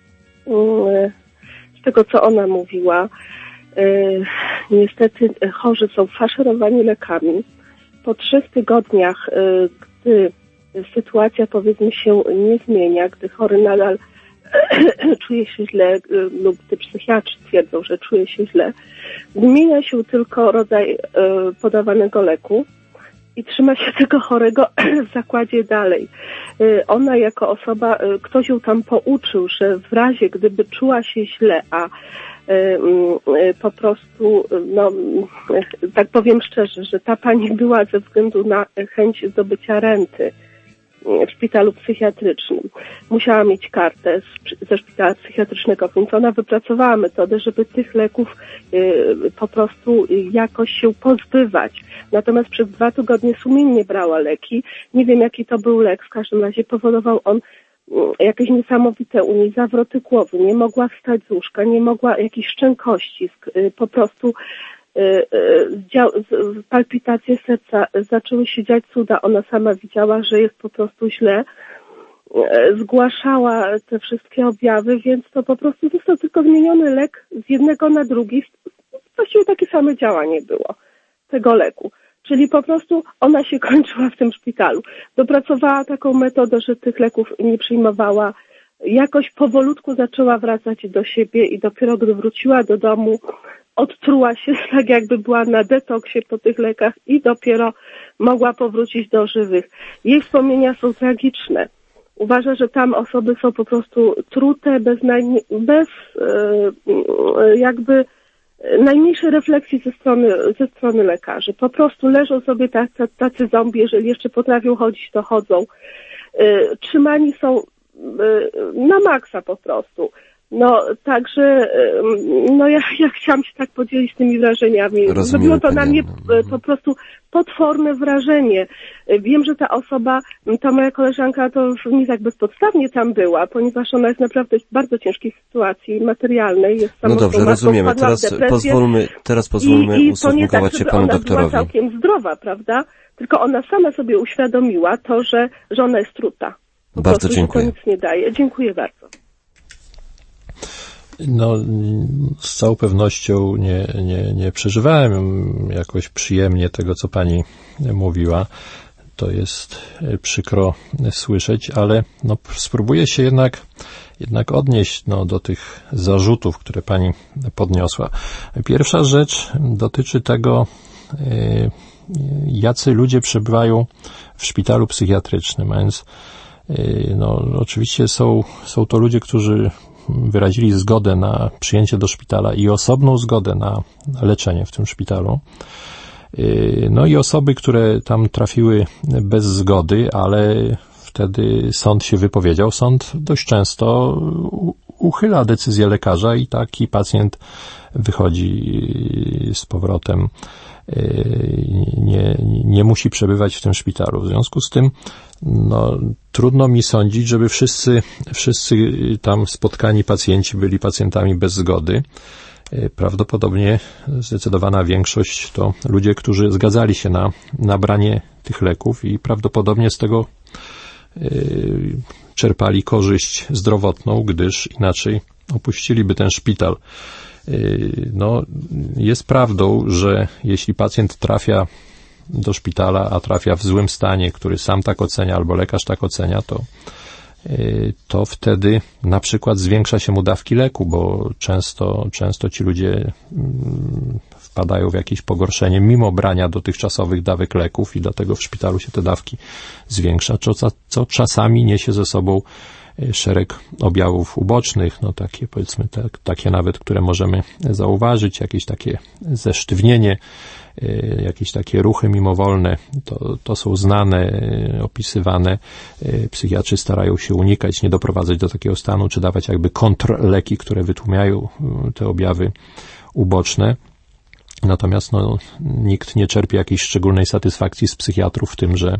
z tego, co ona mówiła, niestety chorzy są faszerowani lekami. Po 3 tygodniach, gdy sytuacja, powiedzmy, się nie zmienia, gdy chory nadal czuje się źle lub gdy psychiatrzy twierdzą, że czuje się źle, zmienia się tylko rodzaj podawanego leku i trzyma się tego chorego w zakładzie dalej. Ona jako osoba, ktoś ją tam pouczył, że w razie gdyby czuła się źle, a po prostu, tak powiem szczerze, że ta pani była ze względu na chęć zdobycia renty w szpitalu psychiatrycznym. Musiała mieć kartę ze szpitala psychiatrycznego, więc ona wypracowała metodę, żeby tych leków po prostu jakoś się pozbywać. Natomiast przez 2 tygodnie sumiennie brała leki. Nie wiem, jaki to był lek, w każdym razie powodował on jakieś niesamowite u niej zawroty głowy. Nie mogła wstać z łóżka, nie mogła, jakiś szczękościsk, po prostu palpitacje serca, zaczęły się dziać cuda. Ona sama widziała, że jest po prostu źle. Zgłaszała te wszystkie objawy, więc to po prostu został tylko zmieniony lek z jednego na drugi. Właściwie takie same działanie było tego leku. Czyli po prostu ona się kończyła w tym szpitalu. Dopracowała taką metodę, że tych leków nie przyjmowała. Jakoś powolutku zaczęła wracać do siebie i dopiero gdy wróciła do domu, odtruła się tak jakby była na detoksie po tych lekach i dopiero mogła powrócić do żywych. Jej wspomnienia są tragiczne. Uważa, że tam osoby są po prostu trute bez jakby najmniejszej refleksji ze strony lekarzy. Po prostu leżą sobie tacy zombie, jeżeli jeszcze potrafią chodzić, to chodzą. Trzymani są na maksa po prostu. No, także, no ja chciałam się tak podzielić tymi wrażeniami. Zrobiło to na mnie po prostu potworne wrażenie. Wiem, że ta osoba, ta moja koleżanka, to nie tak bezpodstawnie tam była, ponieważ ona jest naprawdę w bardzo ciężkiej sytuacji materialnej. Jest no dobrze, rozumiemy. Teraz pozwólmy ustosunkować się panu doktorowi. Była całkiem zdrowa, prawda? Tylko ona sama sobie uświadomiła to, że ona jest truta. Bardzo dziękuję. To nic nie daje. Dziękuję bardzo. No, z całą pewnością nie przeżywałem jakoś przyjemnie tego, co pani mówiła. To jest przykro słyszeć, ale no, spróbuję się jednak odnieść do tych zarzutów, które pani podniosła. Pierwsza rzecz dotyczy tego, jacy ludzie przebywają w szpitalu psychiatrycznym, a więc no, oczywiście są to ludzie, którzy wyrazili zgodę na przyjęcie do szpitala i osobną zgodę na leczenie w tym szpitalu. No i osoby, które tam trafiły bez zgody, ale wtedy sąd się wypowiedział. Sąd dość często uchyla decyzję lekarza i taki pacjent wychodzi z powrotem. Nie musi przebywać w tym szpitalu. W związku z tym no, trudno mi sądzić, żeby wszyscy tam spotkani pacjenci byli pacjentami bez zgody. Prawdopodobnie zdecydowana większość to ludzie, którzy zgadzali się na branie tych leków i prawdopodobnie z tego czerpali korzyść zdrowotną, gdyż inaczej opuściliby ten szpital. No, jest prawdą, że jeśli pacjent trafia do szpitala, a trafia w złym stanie, który sam tak ocenia, albo lekarz tak ocenia, to wtedy na przykład zwiększa się mu dawki leku, bo często ci ludzie wpadają w jakieś pogorszenie mimo brania dotychczasowych dawek leków i dlatego w szpitalu się te dawki zwiększa, co czasami niesie ze sobą szereg objawów ubocznych, no takie powiedzmy, takie nawet, które możemy zauważyć, jakieś takie zesztywnienie, jakieś takie ruchy mimowolne, to są znane, opisywane. Psychiatrzy starają się unikać, nie doprowadzać do takiego stanu, czy dawać jakby kontrleki, które wytłumiają te objawy uboczne. Natomiast no, nikt nie czerpie jakiejś szczególnej satysfakcji z psychiatrów w tym, że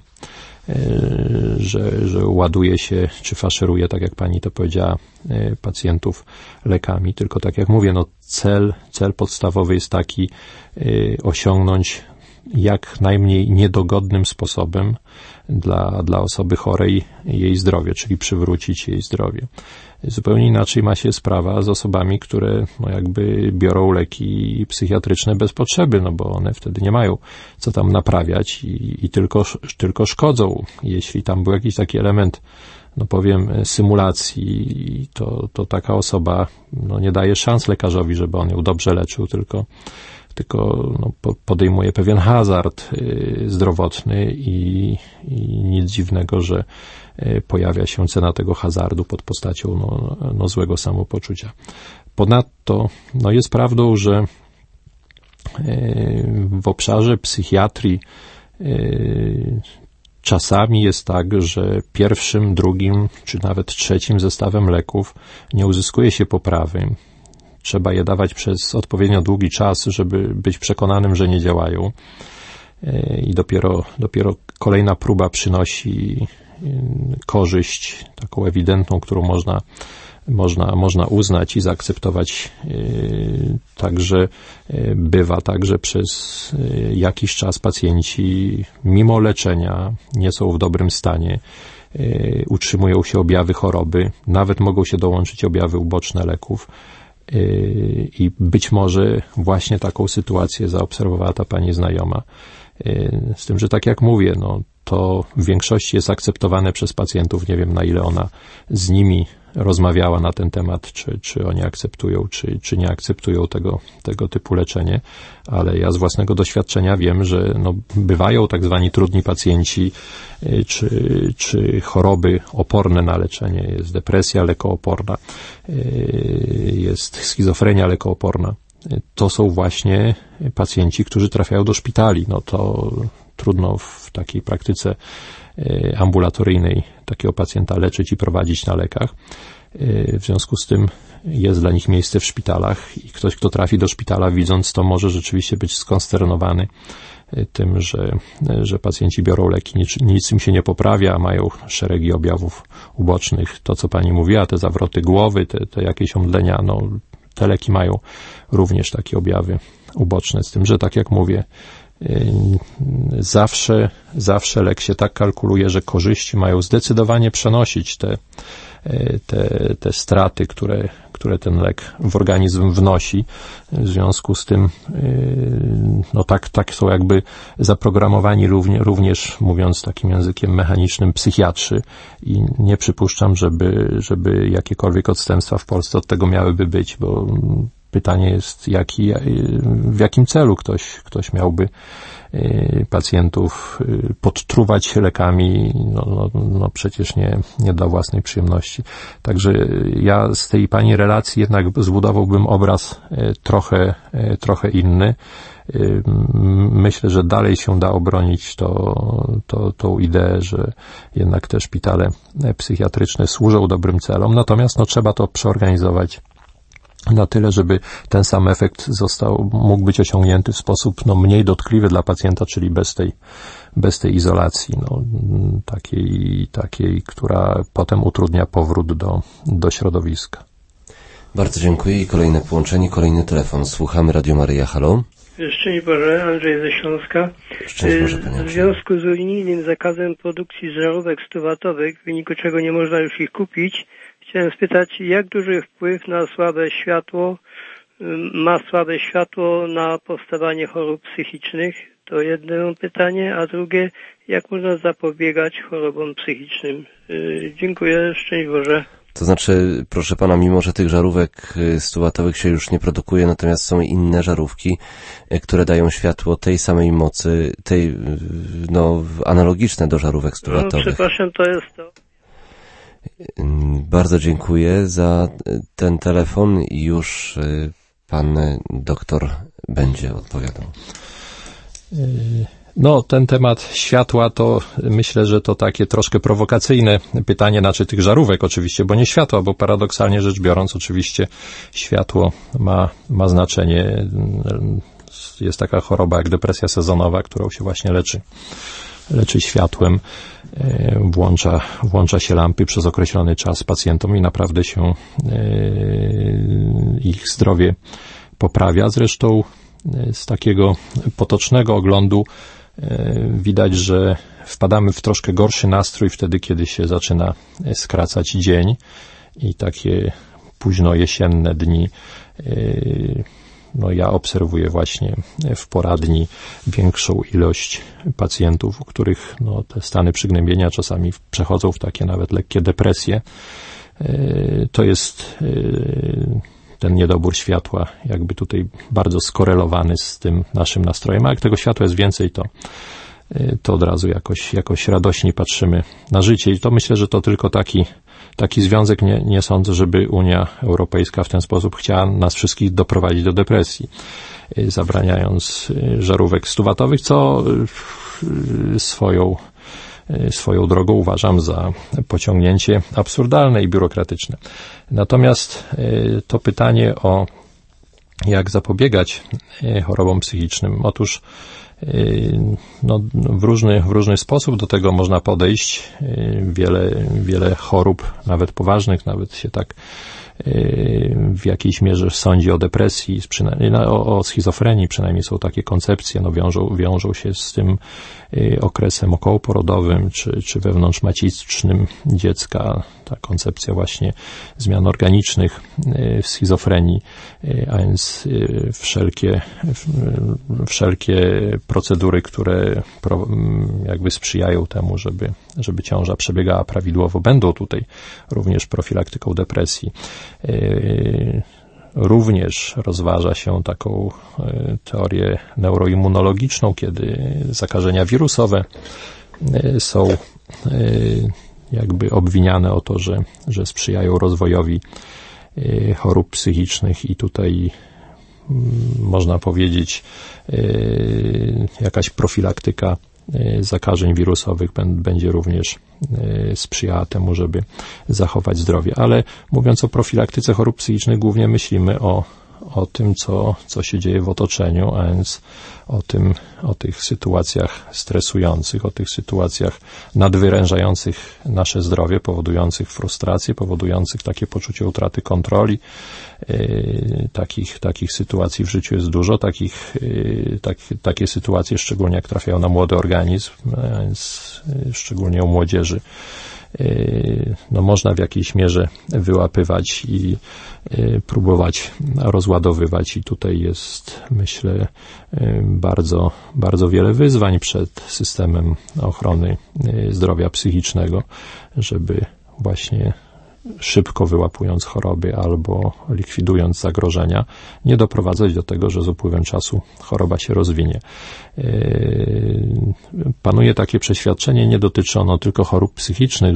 ładuje się, czy faszeruje, tak jak pani to powiedziała, pacjentów lekami. Tylko tak jak mówię, no cel podstawowy jest taki, osiągnąć jak najmniej niedogodnym sposobem dla osoby chorej jej zdrowie, czyli przywrócić jej zdrowie. Zupełnie inaczej ma się sprawa z osobami, które no jakby biorą leki psychiatryczne bez potrzeby, no bo one wtedy nie mają co tam naprawiać i tylko szkodzą. Jeśli tam był jakiś taki element, no powiem, symulacji, to taka osoba no nie daje szans lekarzowi, żeby on ją dobrze leczył, tylko no, podejmuje pewien hazard zdrowotny i nic dziwnego, że pojawia się cena tego hazardu pod postacią no złego samopoczucia. Ponadto no jest prawdą, że w obszarze psychiatrii czasami jest tak, że pierwszym, drugim czy nawet trzecim zestawem leków nie uzyskuje się poprawy. Trzeba je dawać przez odpowiednio długi czas, żeby być przekonanym, że nie działają. I dopiero kolejna próba przynosi korzyść, taką ewidentną, którą można uznać i zaakceptować. Także bywa tak, że przez jakiś czas pacjenci mimo leczenia nie są w dobrym stanie, utrzymują się objawy choroby, nawet mogą się dołączyć objawy uboczne leków. I być może właśnie taką sytuację zaobserwowała ta pani znajoma. Z tym, że tak jak mówię, no to w większości jest akceptowane przez pacjentów. Nie wiem, na ile ona z nimi rozmawiała na ten temat, czy oni akceptują, czy nie akceptują tego typu leczenie, ale ja z własnego doświadczenia wiem, że no, bywają tak zwani trudni pacjenci, czy choroby oporne na leczenie. Jest depresja lekooporna, jest schizofrenia lekooporna. To są właśnie pacjenci, którzy trafiają do szpitali. No to trudno w takiej praktyce ambulatoryjnej takiego pacjenta leczyć i prowadzić na lekach. W związku z tym jest dla nich miejsce w szpitalach i ktoś, kto trafi do szpitala, widząc to, może rzeczywiście być skonsternowany tym, że pacjenci biorą leki, nic im się nie poprawia, mają szeregi objawów ubocznych. To, co pani mówiła, te zawroty głowy, te jakieś omdlenia, no, te leki mają również takie objawy uboczne, z tym, że tak jak mówię, zawsze lek się tak kalkuluje, że korzyści mają zdecydowanie przenosić te straty, które ten lek w organizm wnosi. W związku z tym, no tak są jakby zaprogramowani również, mówiąc takim językiem mechanicznym, psychiatrzy i nie przypuszczam, żeby jakiekolwiek odstępstwa w Polsce od tego miałyby być, bo pytanie jest, w jakim celu ktoś miałby pacjentów podtruwać lekami, no przecież nie dla własnej przyjemności. Także ja z tej pani relacji jednak zbudowałbym obraz trochę inny. Myślę, że dalej się da obronić tą ideę, że jednak te szpitale psychiatryczne służą dobrym celom, natomiast trzeba to przeorganizować na tyle, żeby ten sam efekt mógł być osiągnięty w sposób mniej dotkliwy dla pacjenta, czyli bez tej izolacji, takiej, która potem utrudnia powrót do środowiska. Bardzo dziękuję i kolejne połączenie, kolejny telefon. Słuchamy Radio Maryja. Halo? Szczęść Boże, Andrzej ze Śląska. Szczęść Boże, panie. W związku z unijnym zakazem produkcji żarówek 100-watowych, w wyniku czego nie można już ich kupić, chciałem spytać, jak duży wpływ ma słabe światło na powstawanie chorób psychicznych? To jedno pytanie, a drugie, jak można zapobiegać chorobom psychicznym? Dziękuję, szczęść Boże. To znaczy, proszę pana, mimo że tych żarówek 100-watowych się już nie produkuje, natomiast są inne żarówki, które dają światło tej samej mocy, analogiczne do żarówek 100-watowych. Przepraszam, to jest to. Bardzo dziękuję za ten telefon i już pan doktor będzie odpowiadał. Ten temat światła to myślę, że to takie troszkę prowokacyjne pytanie, znaczy tych żarówek oczywiście, bo nie światła, bo paradoksalnie rzecz biorąc oczywiście światło ma znaczenie. Jest taka choroba jak depresja sezonowa, którą się właśnie leczy światłem, włącza się lampy przez określony czas pacjentom i naprawdę się ich zdrowie poprawia. Zresztą z takiego potocznego oglądu widać, że wpadamy w troszkę gorszy nastrój wtedy, kiedy się zaczyna skracać dzień i takie późno jesienne dni. Ja obserwuję właśnie w poradni większą ilość pacjentów, u których te stany przygnębienia czasami przechodzą w takie nawet lekkie depresje. To jest ten niedobór światła jakby tutaj bardzo skorelowany z tym naszym nastrojem, a jak tego światła jest więcej, to od razu jakoś radośnie patrzymy na życie i to myślę, że to tylko taki związek, nie sądzę, żeby Unia Europejska w ten sposób chciała nas wszystkich doprowadzić do depresji, zabraniając żarówek 100-watowych, co swoją drogą uważam za pociągnięcie absurdalne i biurokratyczne. Natomiast to pytanie o jak zapobiegać chorobom psychicznym. Otóż w różny sposób do tego można podejść. Wiele chorób, nawet poważnych, nawet się tak w jakiejś mierze sądzi o depresji, o schizofrenii, przynajmniej są takie koncepcje, wiążą się z tym okresem okołoporodowym, czy wewnątrzmacicznym dziecka, ta koncepcja właśnie zmian organicznych w schizofrenii, a więc wszelkie procedury, które jakby sprzyjają temu, żeby ciąża przebiegała prawidłowo, będą tutaj również profilaktyką depresji. Również rozważa się taką teorię neuroimmunologiczną, kiedy zakażenia wirusowe są jakby obwiniane o to, że sprzyjają rozwojowi chorób psychicznych i tutaj można powiedzieć jakaś profilaktyka zakażeń wirusowych będzie również sprzyjała temu, żeby zachować zdrowie. Ale mówiąc o profilaktyce chorób psychicznych, głównie myślimy o tym, co się dzieje w otoczeniu, a więc o tych sytuacjach stresujących, o tych sytuacjach nadwyrężających nasze zdrowie, powodujących frustrację, powodujących takie poczucie utraty kontroli. Takich sytuacji w życiu jest dużo, takie sytuacje, szczególnie jak trafiają na młody organizm, a więc szczególnie u młodzieży, można w jakiejś mierze wyłapywać i próbować rozładowywać, i tutaj jest, myślę, bardzo, bardzo wiele wyzwań przed systemem ochrony zdrowia psychicznego, żeby właśnie szybko wyłapując choroby albo likwidując zagrożenia, nie doprowadzać do tego, że z upływem czasu choroba się rozwinie. Panuje takie przeświadczenie, nie dotyczy ono tylko chorób psychicznych,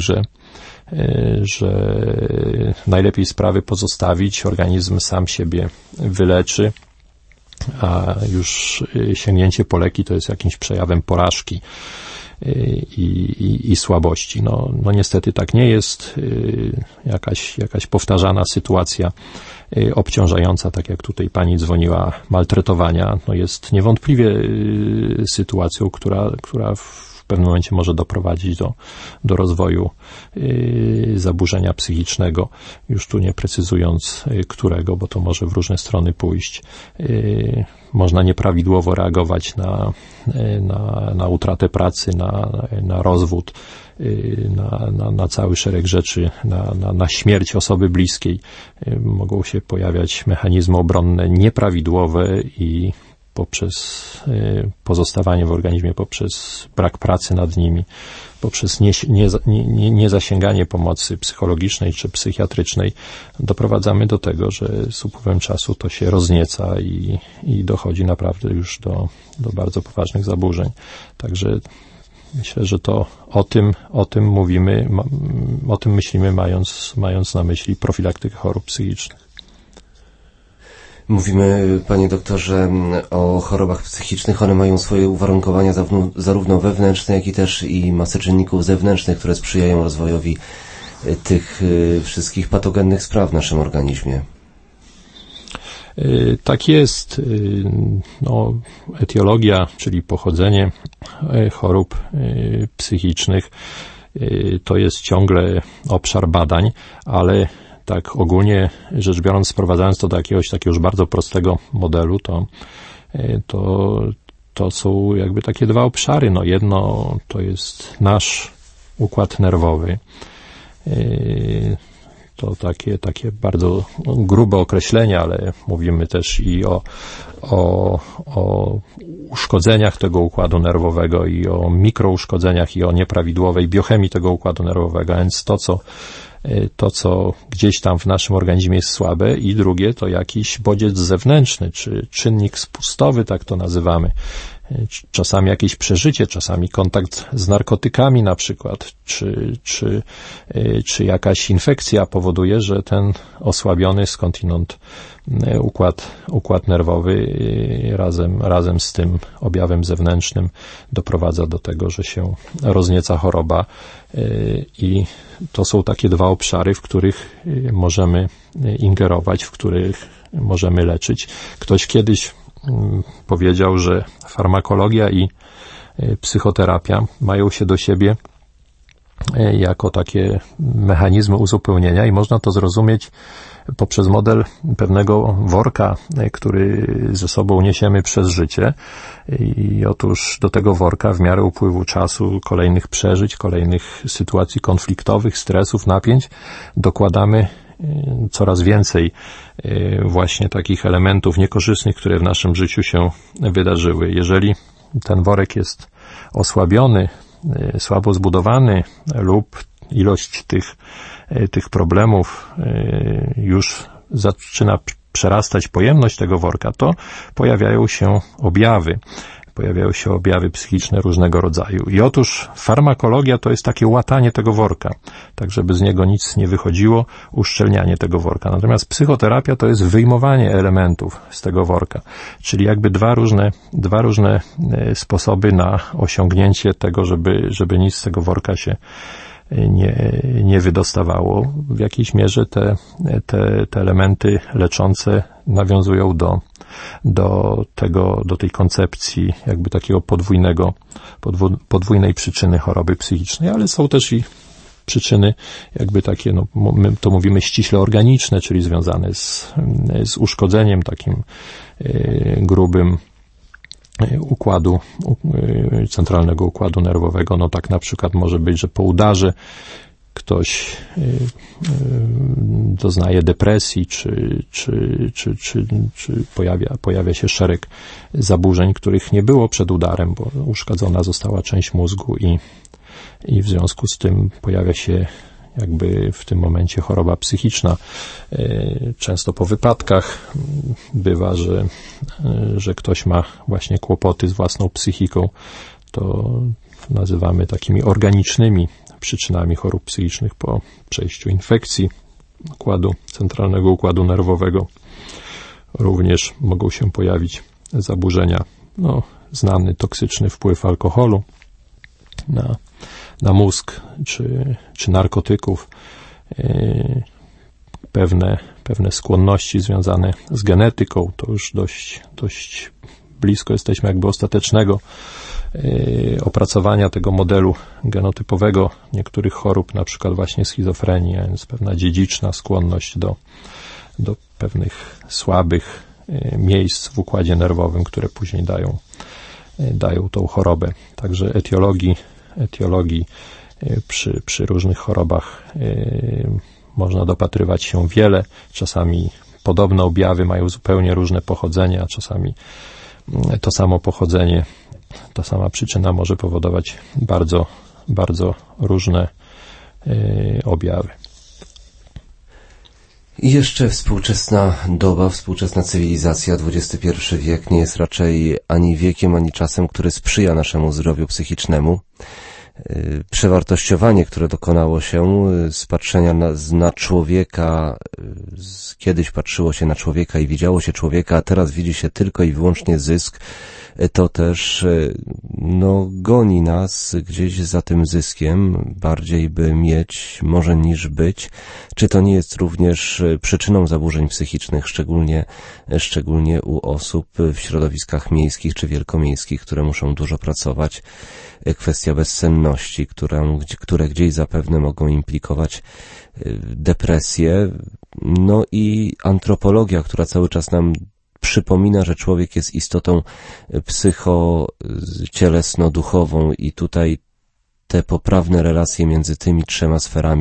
że najlepiej sprawy pozostawić, organizm sam siebie wyleczy, a już sięgnięcie po leki to jest jakimś przejawem porażki i słabości. No niestety tak nie jest. Jakaś powtarzana sytuacja obciążająca, tak jak tutaj pani dzwoniła, maltretowania, jest niewątpliwie sytuacją, która w pewnym momencie może doprowadzić do rozwoju zaburzenia psychicznego, już tu nie precyzując którego, bo to może w różne strony pójść. Można nieprawidłowo reagować na utratę pracy, na rozwód, na cały szereg rzeczy, na śmierć osoby bliskiej. Mogą się pojawiać mechanizmy obronne nieprawidłowe i poprzez pozostawanie w organizmie, poprzez brak pracy nad nimi, poprzez niezasięganie pomocy psychologicznej czy psychiatrycznej, doprowadzamy do tego, że z upływem czasu to się roznieca i dochodzi naprawdę już do bardzo poważnych zaburzeń. Także myślę, że to o tym mówimy, o tym myślimy, mając na myśli profilaktykę chorób psychicznych. Mówimy, panie doktorze, o chorobach psychicznych. One mają swoje uwarunkowania zarówno wewnętrzne, jak i też masę czynników zewnętrznych, które sprzyjają rozwojowi tych wszystkich patogennych spraw w naszym organizmie. Tak jest. Etiologia, czyli pochodzenie chorób psychicznych, to jest ciągle obszar badań, ale tak ogólnie rzecz biorąc, sprowadzając to do jakiegoś takiego już bardzo prostego modelu, to są jakby takie dwa obszary. Jedno to jest nasz układ nerwowy. To takie bardzo grube określenie, ale mówimy też i o uszkodzeniach tego układu nerwowego i o mikrouszkodzeniach i o nieprawidłowej biochemii tego układu nerwowego, a więc to, co gdzieś tam w naszym organizmie jest słabe, i drugie to jakiś bodziec zewnętrzny, czy czynnik spustowy, tak to nazywamy. Czasami jakieś przeżycie, czasami kontakt z narkotykami na przykład, czy jakaś infekcja powoduje, że ten osłabiony skądinąd układ nerwowy razem z tym objawem zewnętrznym doprowadza do tego, że się roznieca choroba, i to są takie dwa obszary, w których możemy ingerować, w których możemy leczyć. Ktoś kiedyś powiedział, że farmakologia i psychoterapia mają się do siebie jako takie mechanizmy uzupełnienia i można to zrozumieć poprzez model pewnego worka, który ze sobą niesiemy przez życie, i otóż do tego worka w miarę upływu czasu, kolejnych przeżyć, kolejnych sytuacji konfliktowych, stresów, napięć dokładamy coraz więcej właśnie takich elementów niekorzystnych, które w naszym życiu się wydarzyły. Jeżeli ten worek jest osłabiony, słabo zbudowany lub ilość tych problemów już zaczyna przerastać pojemność tego worka, to pojawiają się objawy. pojawiają się objawy psychiczne różnego rodzaju. I otóż farmakologia to jest takie łatanie tego worka, tak żeby z niego nic nie wychodziło, uszczelnianie tego worka. Natomiast psychoterapia to jest wyjmowanie elementów z tego worka, czyli jakby dwa różne sposoby na osiągnięcie tego, żeby nic z tego worka się nie wydostawało. W jakiejś mierze te elementy leczące nawiązują do tej koncepcji jakby takiego podwójnej przyczyny choroby psychicznej, ale są też i przyczyny jakby takie, no, my to mówimy ściśle organiczne, czyli związane z uszkodzeniem takim grubym centralnego układu nerwowego. No tak na przykład może być, że po udarze ktoś doznaje depresji, czy pojawia się szereg zaburzeń, których nie było przed udarem, bo uszkodzona została część mózgu i w związku z tym pojawia się jakby w tym momencie choroba psychiczna. Często po wypadkach bywa, że ktoś ma właśnie kłopoty z własną psychiką. To nazywamy takimi organicznymi przyczynami chorób psychicznych po przejściu infekcji centralnego układu nerwowego. Również mogą się pojawić zaburzenia, znany toksyczny wpływ alkoholu na mózg, czy narkotyków, pewne skłonności związane z genetyką. To już dość blisko jesteśmy jakby ostatecznego opracowania tego modelu genotypowego niektórych chorób, na przykład właśnie schizofrenii, a więc pewna dziedziczna skłonność do pewnych słabych miejsc w układzie nerwowym, które później dają tą chorobę. Także etiologii przy różnych chorobach można dopatrywać się wiele. Czasami podobne objawy mają zupełnie różne pochodzenie, a czasami to samo pochodzenie, ta sama przyczyna może powodować bardzo, bardzo różne objawy. I jeszcze współczesna doba, współczesna cywilizacja, XXI wiek nie jest raczej ani wiekiem, ani czasem, który sprzyja naszemu zdrowiu psychicznemu. Przewartościowanie, które dokonało się z patrzenia na człowieka, kiedyś patrzyło się na człowieka i widziało się człowieka, a teraz widzi się tylko i wyłącznie zysk, to też goni nas gdzieś za tym zyskiem, bardziej by mieć może niż być. Czy to nie jest również przyczyną zaburzeń psychicznych, szczególnie u osób w środowiskach miejskich czy wielkomiejskich, które muszą dużo pracować? Kwestia bezsenności, które gdzieś zapewne mogą implikować depresję. No i antropologia, która cały czas nam przypomina, że człowiek jest istotą psycho-cielesno-duchową i tutaj te poprawne relacje między tymi trzema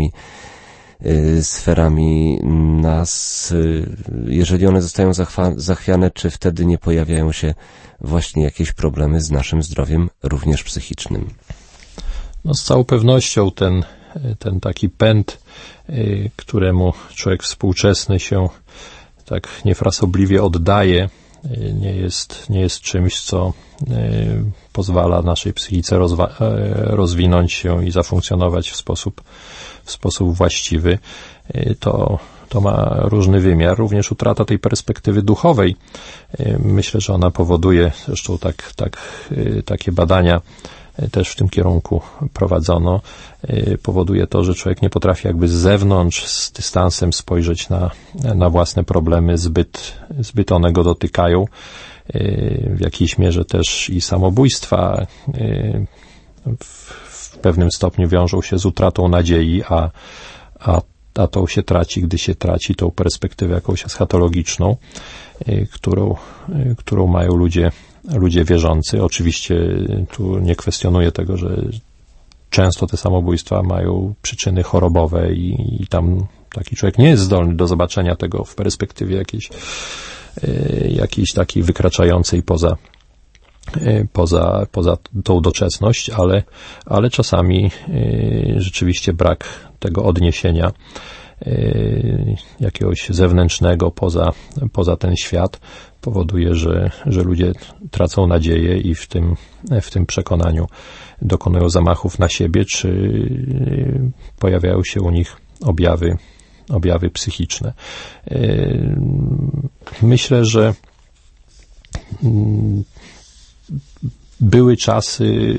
sferami nas, jeżeli one zostają zachwiane, czy wtedy nie pojawiają się właśnie jakieś problemy z naszym zdrowiem, również psychicznym? Z całą pewnością ten taki pęd, któremu człowiek współczesny się tak niefrasobliwie oddaje, nie jest czymś, co pozwala naszej psychice rozwinąć się i zafunkcjonować w sposób właściwy. To ma różny wymiar, również utrata tej perspektywy duchowej. Myślę, że ona powoduje, zresztą takie badania też w tym kierunku prowadzono, powoduje to, że człowiek nie potrafi jakby z zewnątrz, z dystansem spojrzeć na własne problemy, zbyt one go dotykają. W jakiejś mierze też i samobójstwa w pewnym stopniu wiążą się z utratą nadziei, a to się traci, gdy się traci tą perspektywę jakąś eschatologiczną, którą mają ludzie wierzący. Oczywiście tu nie kwestionuję tego, że często te samobójstwa mają przyczyny chorobowe i tam taki człowiek nie jest zdolny do zobaczenia tego w perspektywie jakiejś takiej wykraczającej poza tą doczesność, ale czasami rzeczywiście brak tego odniesienia jakiegoś zewnętrznego poza ten świat, powoduje, że ludzie tracą nadzieję i w tym przekonaniu dokonują zamachów na siebie, czy pojawiają się u nich objawy psychiczne. Myślę, że były czasy,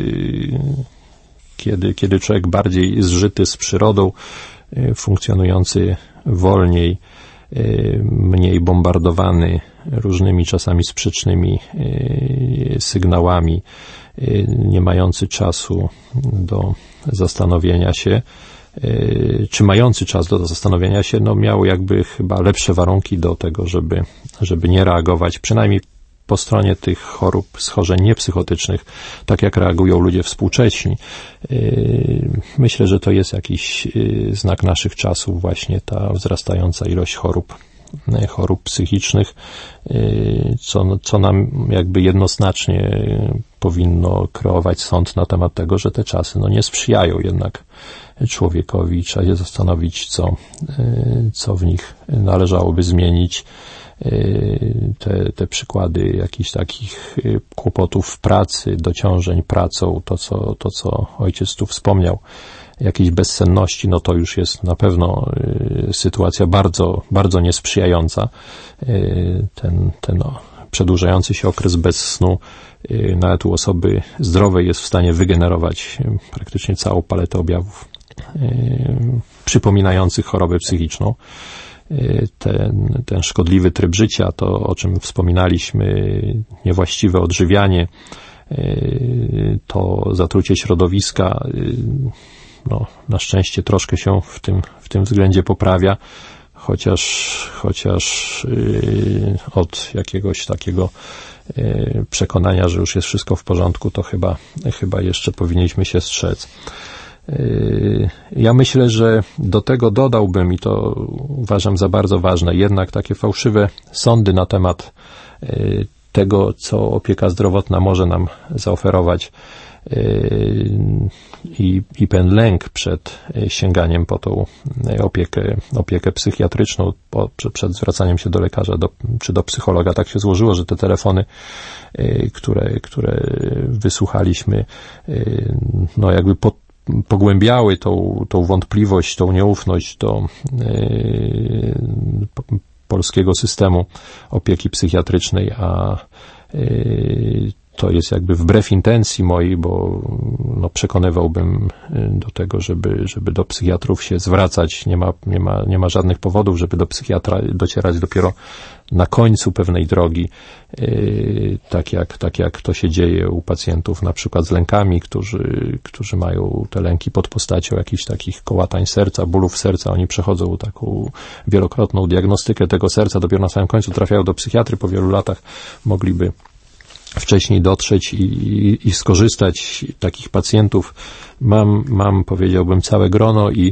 kiedy człowiek bardziej zżyty z przyrodą, funkcjonujący wolniej, mniej bombardowany różnymi czasami sprzecznymi sygnałami, nie mający czasu do zastanowienia się, czy mający czas do zastanowienia się, no miał jakby chyba lepsze warunki do tego, żeby nie reagować, przynajmniej po stronie tych chorób, schorzeń niepsychotycznych, tak jak reagują ludzie współcześni. Myślę, że to jest jakiś znak naszych czasów, właśnie ta wzrastająca ilość chorób psychicznych, co nam jakby jednoznacznie powinno kreować sąd na temat tego, że te czasy nie sprzyjają jednak człowiekowi. Trzeba się zastanowić, co w nich należałoby zmienić. Te przykłady jakichś takich kłopotów w pracy, dociążeń pracą, to co ojciec tu wspomniał, jakiejś bezsenności, no to już jest na pewno sytuacja bardzo, bardzo niesprzyjająca. Ten przedłużający się okres bez snu nawet u osoby zdrowej jest w stanie wygenerować praktycznie całą paletę objawów przypominających chorobę psychiczną. Ten szkodliwy tryb życia, to o czym wspominaliśmy, niewłaściwe odżywianie, to zatrucie środowiska, na szczęście troszkę się w tym względzie poprawia, chociaż od jakiegoś takiego przekonania, że już jest wszystko w porządku, to chyba jeszcze powinniśmy się strzec. Ja myślę, że do tego dodałbym, i to uważam za bardzo ważne, jednak takie fałszywe sądy na temat tego, co opieka zdrowotna może nam zaoferować, i ten lęk przed sięganiem po tą opiekę psychiatryczną, przed zwracaniem się do lekarza czy do psychologa. Tak się złożyło, że te telefony, które wysłuchaliśmy, jakby pogłębiały tą wątpliwość, tą nieufność do polskiego systemu opieki psychiatrycznej, a to jest jakby wbrew intencji mojej, bo przekonywałbym do tego, żeby do psychiatrów się zwracać. Nie ma żadnych powodów, żeby do psychiatra docierać dopiero na końcu pewnej drogi, tak jak to się dzieje u pacjentów na przykład z lękami, którzy mają te lęki pod postacią jakichś takich kołatań serca, bólów serca. Oni przechodzą taką wielokrotną diagnostykę tego serca, dopiero na samym końcu trafiają do psychiatry. Po wielu latach mogliby wcześniej dotrzeć i skorzystać. Takich pacjentów mam, powiedziałbym, całe grono i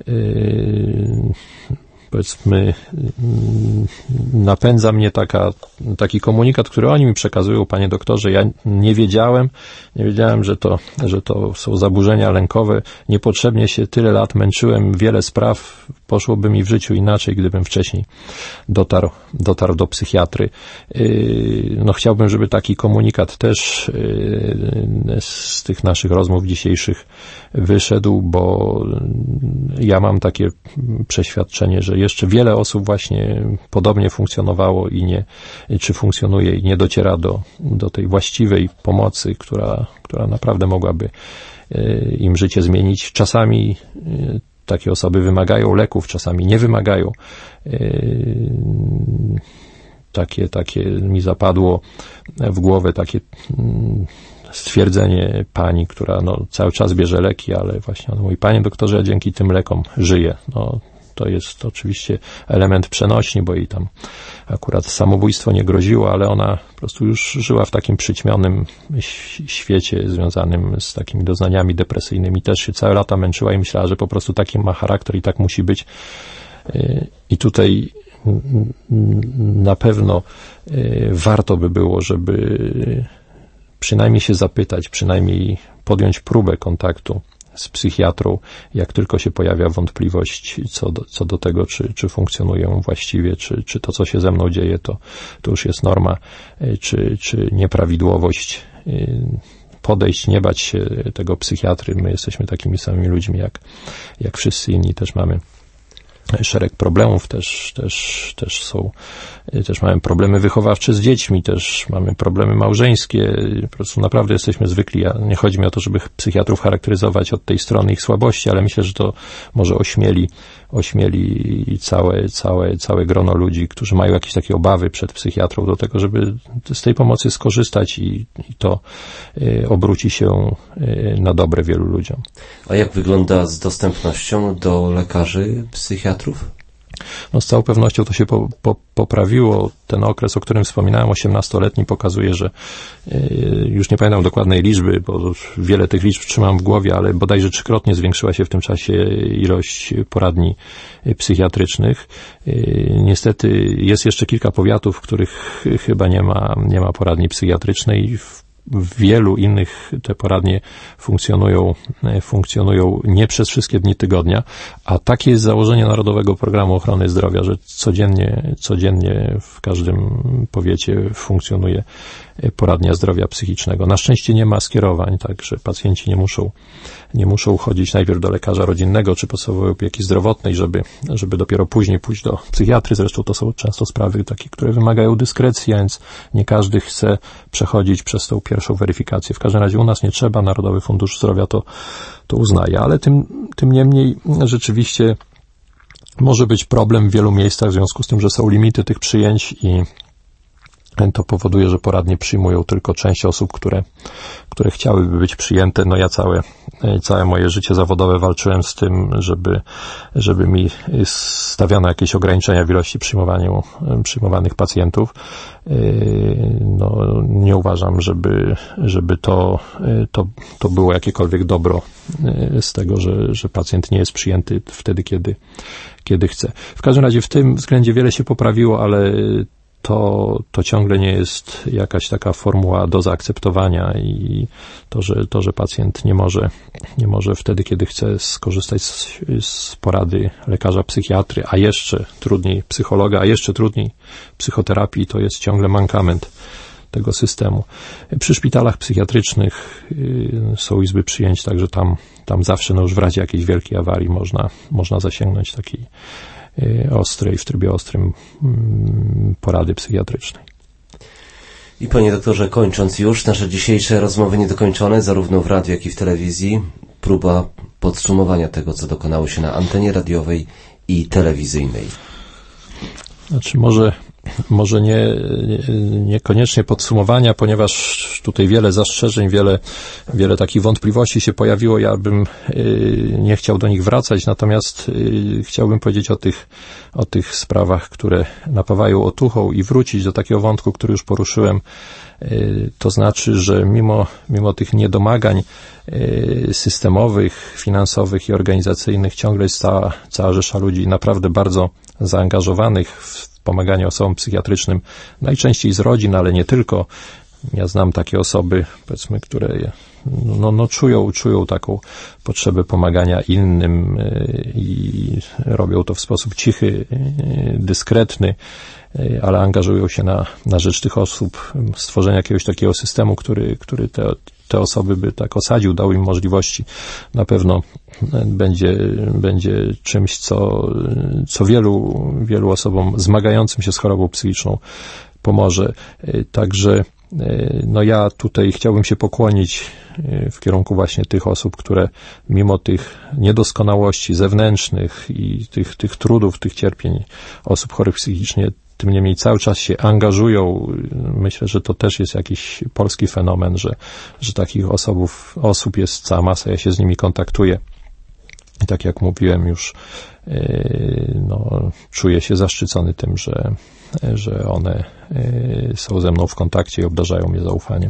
powiedzmy napędza mnie taki komunikat, który oni mi przekazują: panie doktorze, ja nie wiedziałem, że to są zaburzenia lękowe, niepotrzebnie się tyle lat męczyłem, wiele spraw poszłoby mi w życiu inaczej, gdybym wcześniej dotarł do psychiatry. Chciałbym, żeby taki komunikat też z tych naszych rozmów dzisiejszych wyszedł, bo ja mam takie przeświadczenie, że jeszcze wiele osób właśnie podobnie funkcjonowało czy funkcjonuje i nie dociera do tej właściwej pomocy, która naprawdę mogłaby im życie zmienić. Czasami takie osoby wymagają leków, czasami nie wymagają. Takie mi zapadło w głowę takie stwierdzenie pani, która cały czas bierze leki, ale właśnie mówi: panie doktorze, ja dzięki tym lekom żyję. To jest oczywiście element przenośni, bo jej tam akurat samobójstwo nie groziło, ale ona po prostu już żyła w takim przyćmionym świecie związanym z takimi doznaniami depresyjnymi. Też się całe lata męczyła i myślała, że po prostu taki ma charakter i tak musi być. I tutaj na pewno warto by było, żeby przynajmniej się zapytać, przynajmniej podjąć próbę kontaktu z psychiatrą, jak tylko się pojawia wątpliwość co do tego, czy funkcjonuję właściwie, czy to, co się ze mną dzieje, to już jest norma, czy nieprawidłowość. Podejść, nie bać się tego psychiatry. My jesteśmy takimi samymi ludźmi, jak wszyscy inni. Też mamy szereg problemów, też mamy problemy wychowawcze z dziećmi, też mamy problemy małżeńskie. Po prostu naprawdę jesteśmy zwykli. Nie chodzi mi o to, żeby psychiatrów charakteryzować od tej strony ich słabości, ale myślę, że to może ośmieli całe grono ludzi, którzy mają jakieś takie obawy przed psychiatrą, do tego, żeby z tej pomocy skorzystać i to obróci się na dobre wielu ludziom. A jak wygląda z dostępnością do lekarzy psychiatrów? No z całą pewnością to się poprawiło. Ten okres, o którym wspominałem, 18-letni, pokazuje, że już nie pamiętam dokładnej liczby, bo wiele tych liczb trzymam w głowie, ale bodajże 3-krotnie zwiększyła się w tym czasie ilość poradni psychiatrycznych. Niestety jest jeszcze kilka powiatów, w których chyba nie ma poradni psychiatrycznej. W wielu innych te poradnie funkcjonują nie przez wszystkie dni tygodnia, a takie jest założenie Narodowego Programu Ochrony Zdrowia, że codziennie w każdym powiecie funkcjonuje poradnia zdrowia psychicznego. Na szczęście nie ma skierowań, także pacjenci nie muszą chodzić najpierw do lekarza rodzinnego czy podstawowej opieki zdrowotnej, żeby dopiero później pójść do psychiatry. Zresztą to są często sprawy takie, które wymagają dyskrecji, więc nie każdy chce przechodzić przez tą pierwszą weryfikację. W każdym razie u nas nie trzeba, Narodowy Fundusz Zdrowia to uznaje, ale tym niemniej rzeczywiście może być problem w wielu miejscach w związku z tym, że są limity tych przyjęć i to powoduje, że poradnie przyjmują tylko część osób, które chciałyby być przyjęte. No ja całe moje życie zawodowe walczyłem z tym, żeby mi stawiano jakieś ograniczenia w ilości przyjmowanych pacjentów. No, nie uważam, żeby to było jakiekolwiek dobro z tego, że pacjent nie jest przyjęty wtedy, kiedy chce. W każdym razie w tym względzie wiele się poprawiło, ale to ciągle nie jest jakaś taka formuła do zaakceptowania i to, że pacjent nie może wtedy, kiedy chce skorzystać z porady lekarza psychiatry, a jeszcze trudniej psychologa, a jeszcze trudniej psychoterapii, to jest ciągle mankament tego systemu. Przy szpitalach psychiatrycznych są izby przyjęć, także tam zawsze, no już w razie jakiejś wielkiej awarii można zasięgnąć takiej ostrej, w trybie ostrym porady psychiatrycznej. I panie doktorze, kończąc już nasze dzisiejsze rozmowy niedokończone, zarówno w radiu, jak i w telewizji, próba podsumowania tego, co dokonało się na antenie radiowej i telewizyjnej. Znaczy może niekoniecznie podsumowania, ponieważ tutaj wiele zastrzeżeń, wiele takich wątpliwości się pojawiło. Ja bym nie chciał do nich wracać, natomiast chciałbym powiedzieć o tych sprawach, które napawają otuchą i wrócić do takiego wątku, który już poruszyłem. To znaczy, że mimo tych niedomagań systemowych, finansowych i organizacyjnych ciągle jest cała rzesza ludzi naprawdę bardzo zaangażowanych w pomaganie osobom psychiatrycznym, najczęściej z rodzin, ale nie tylko. Ja znam takie osoby, powiedzmy, które czują taką potrzebę pomagania innym i robią to w sposób cichy, dyskretny, ale angażują się na rzecz tych osób, stworzenia jakiegoś takiego systemu, który te osoby by tak osadził, dał im możliwości. Na pewno będzie czymś, co wielu osobom zmagającym się z chorobą psychiczną pomoże. Także ja tutaj chciałbym się pokłonić w kierunku właśnie tych osób, które mimo tych niedoskonałości zewnętrznych i tych trudów, tych cierpień osób chorych psychicznie, tym niemniej cały czas się angażują. Myślę, że to też jest jakiś polski fenomen, że takich osób jest cała masa, ja się z nimi kontaktuję. I tak jak mówiłem już, czuję się zaszczycony tym, że one są ze mną w kontakcie i obdarzają mnie zaufaniem.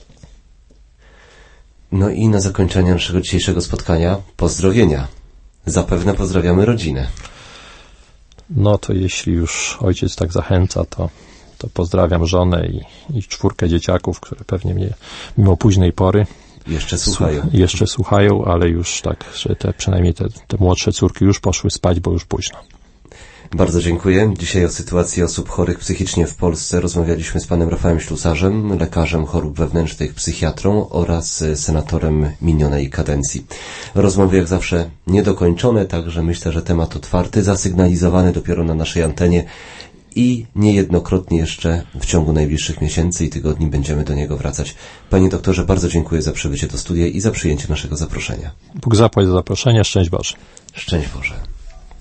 No i na zakończenie naszego dzisiejszego spotkania pozdrowienia. Zapewne pozdrawiamy rodzinę. No to jeśli już ojciec tak zachęca, to pozdrawiam żonę i 4 dzieciaków, które pewnie mnie mimo późnej pory Jeszcze słuchają, ale już tak, że przynajmniej te młodsze córki już poszły spać, bo już późno. Bardzo dziękuję. Dzisiaj o sytuacji osób chorych psychicznie w Polsce rozmawialiśmy z panem Rafałem Ślusarzem, lekarzem chorób wewnętrznych, psychiatrą oraz senatorem minionej kadencji. Rozmowy jak zawsze niedokończone, także myślę, że temat otwarty, zasygnalizowany dopiero na naszej antenie i niejednokrotnie jeszcze w ciągu najbliższych miesięcy i tygodni będziemy do niego wracać. Panie doktorze, bardzo dziękuję za przybycie do studia i za przyjęcie naszego zaproszenia. Bóg zapłać za zaproszenie. Szczęść Boże. Szczęść Boże.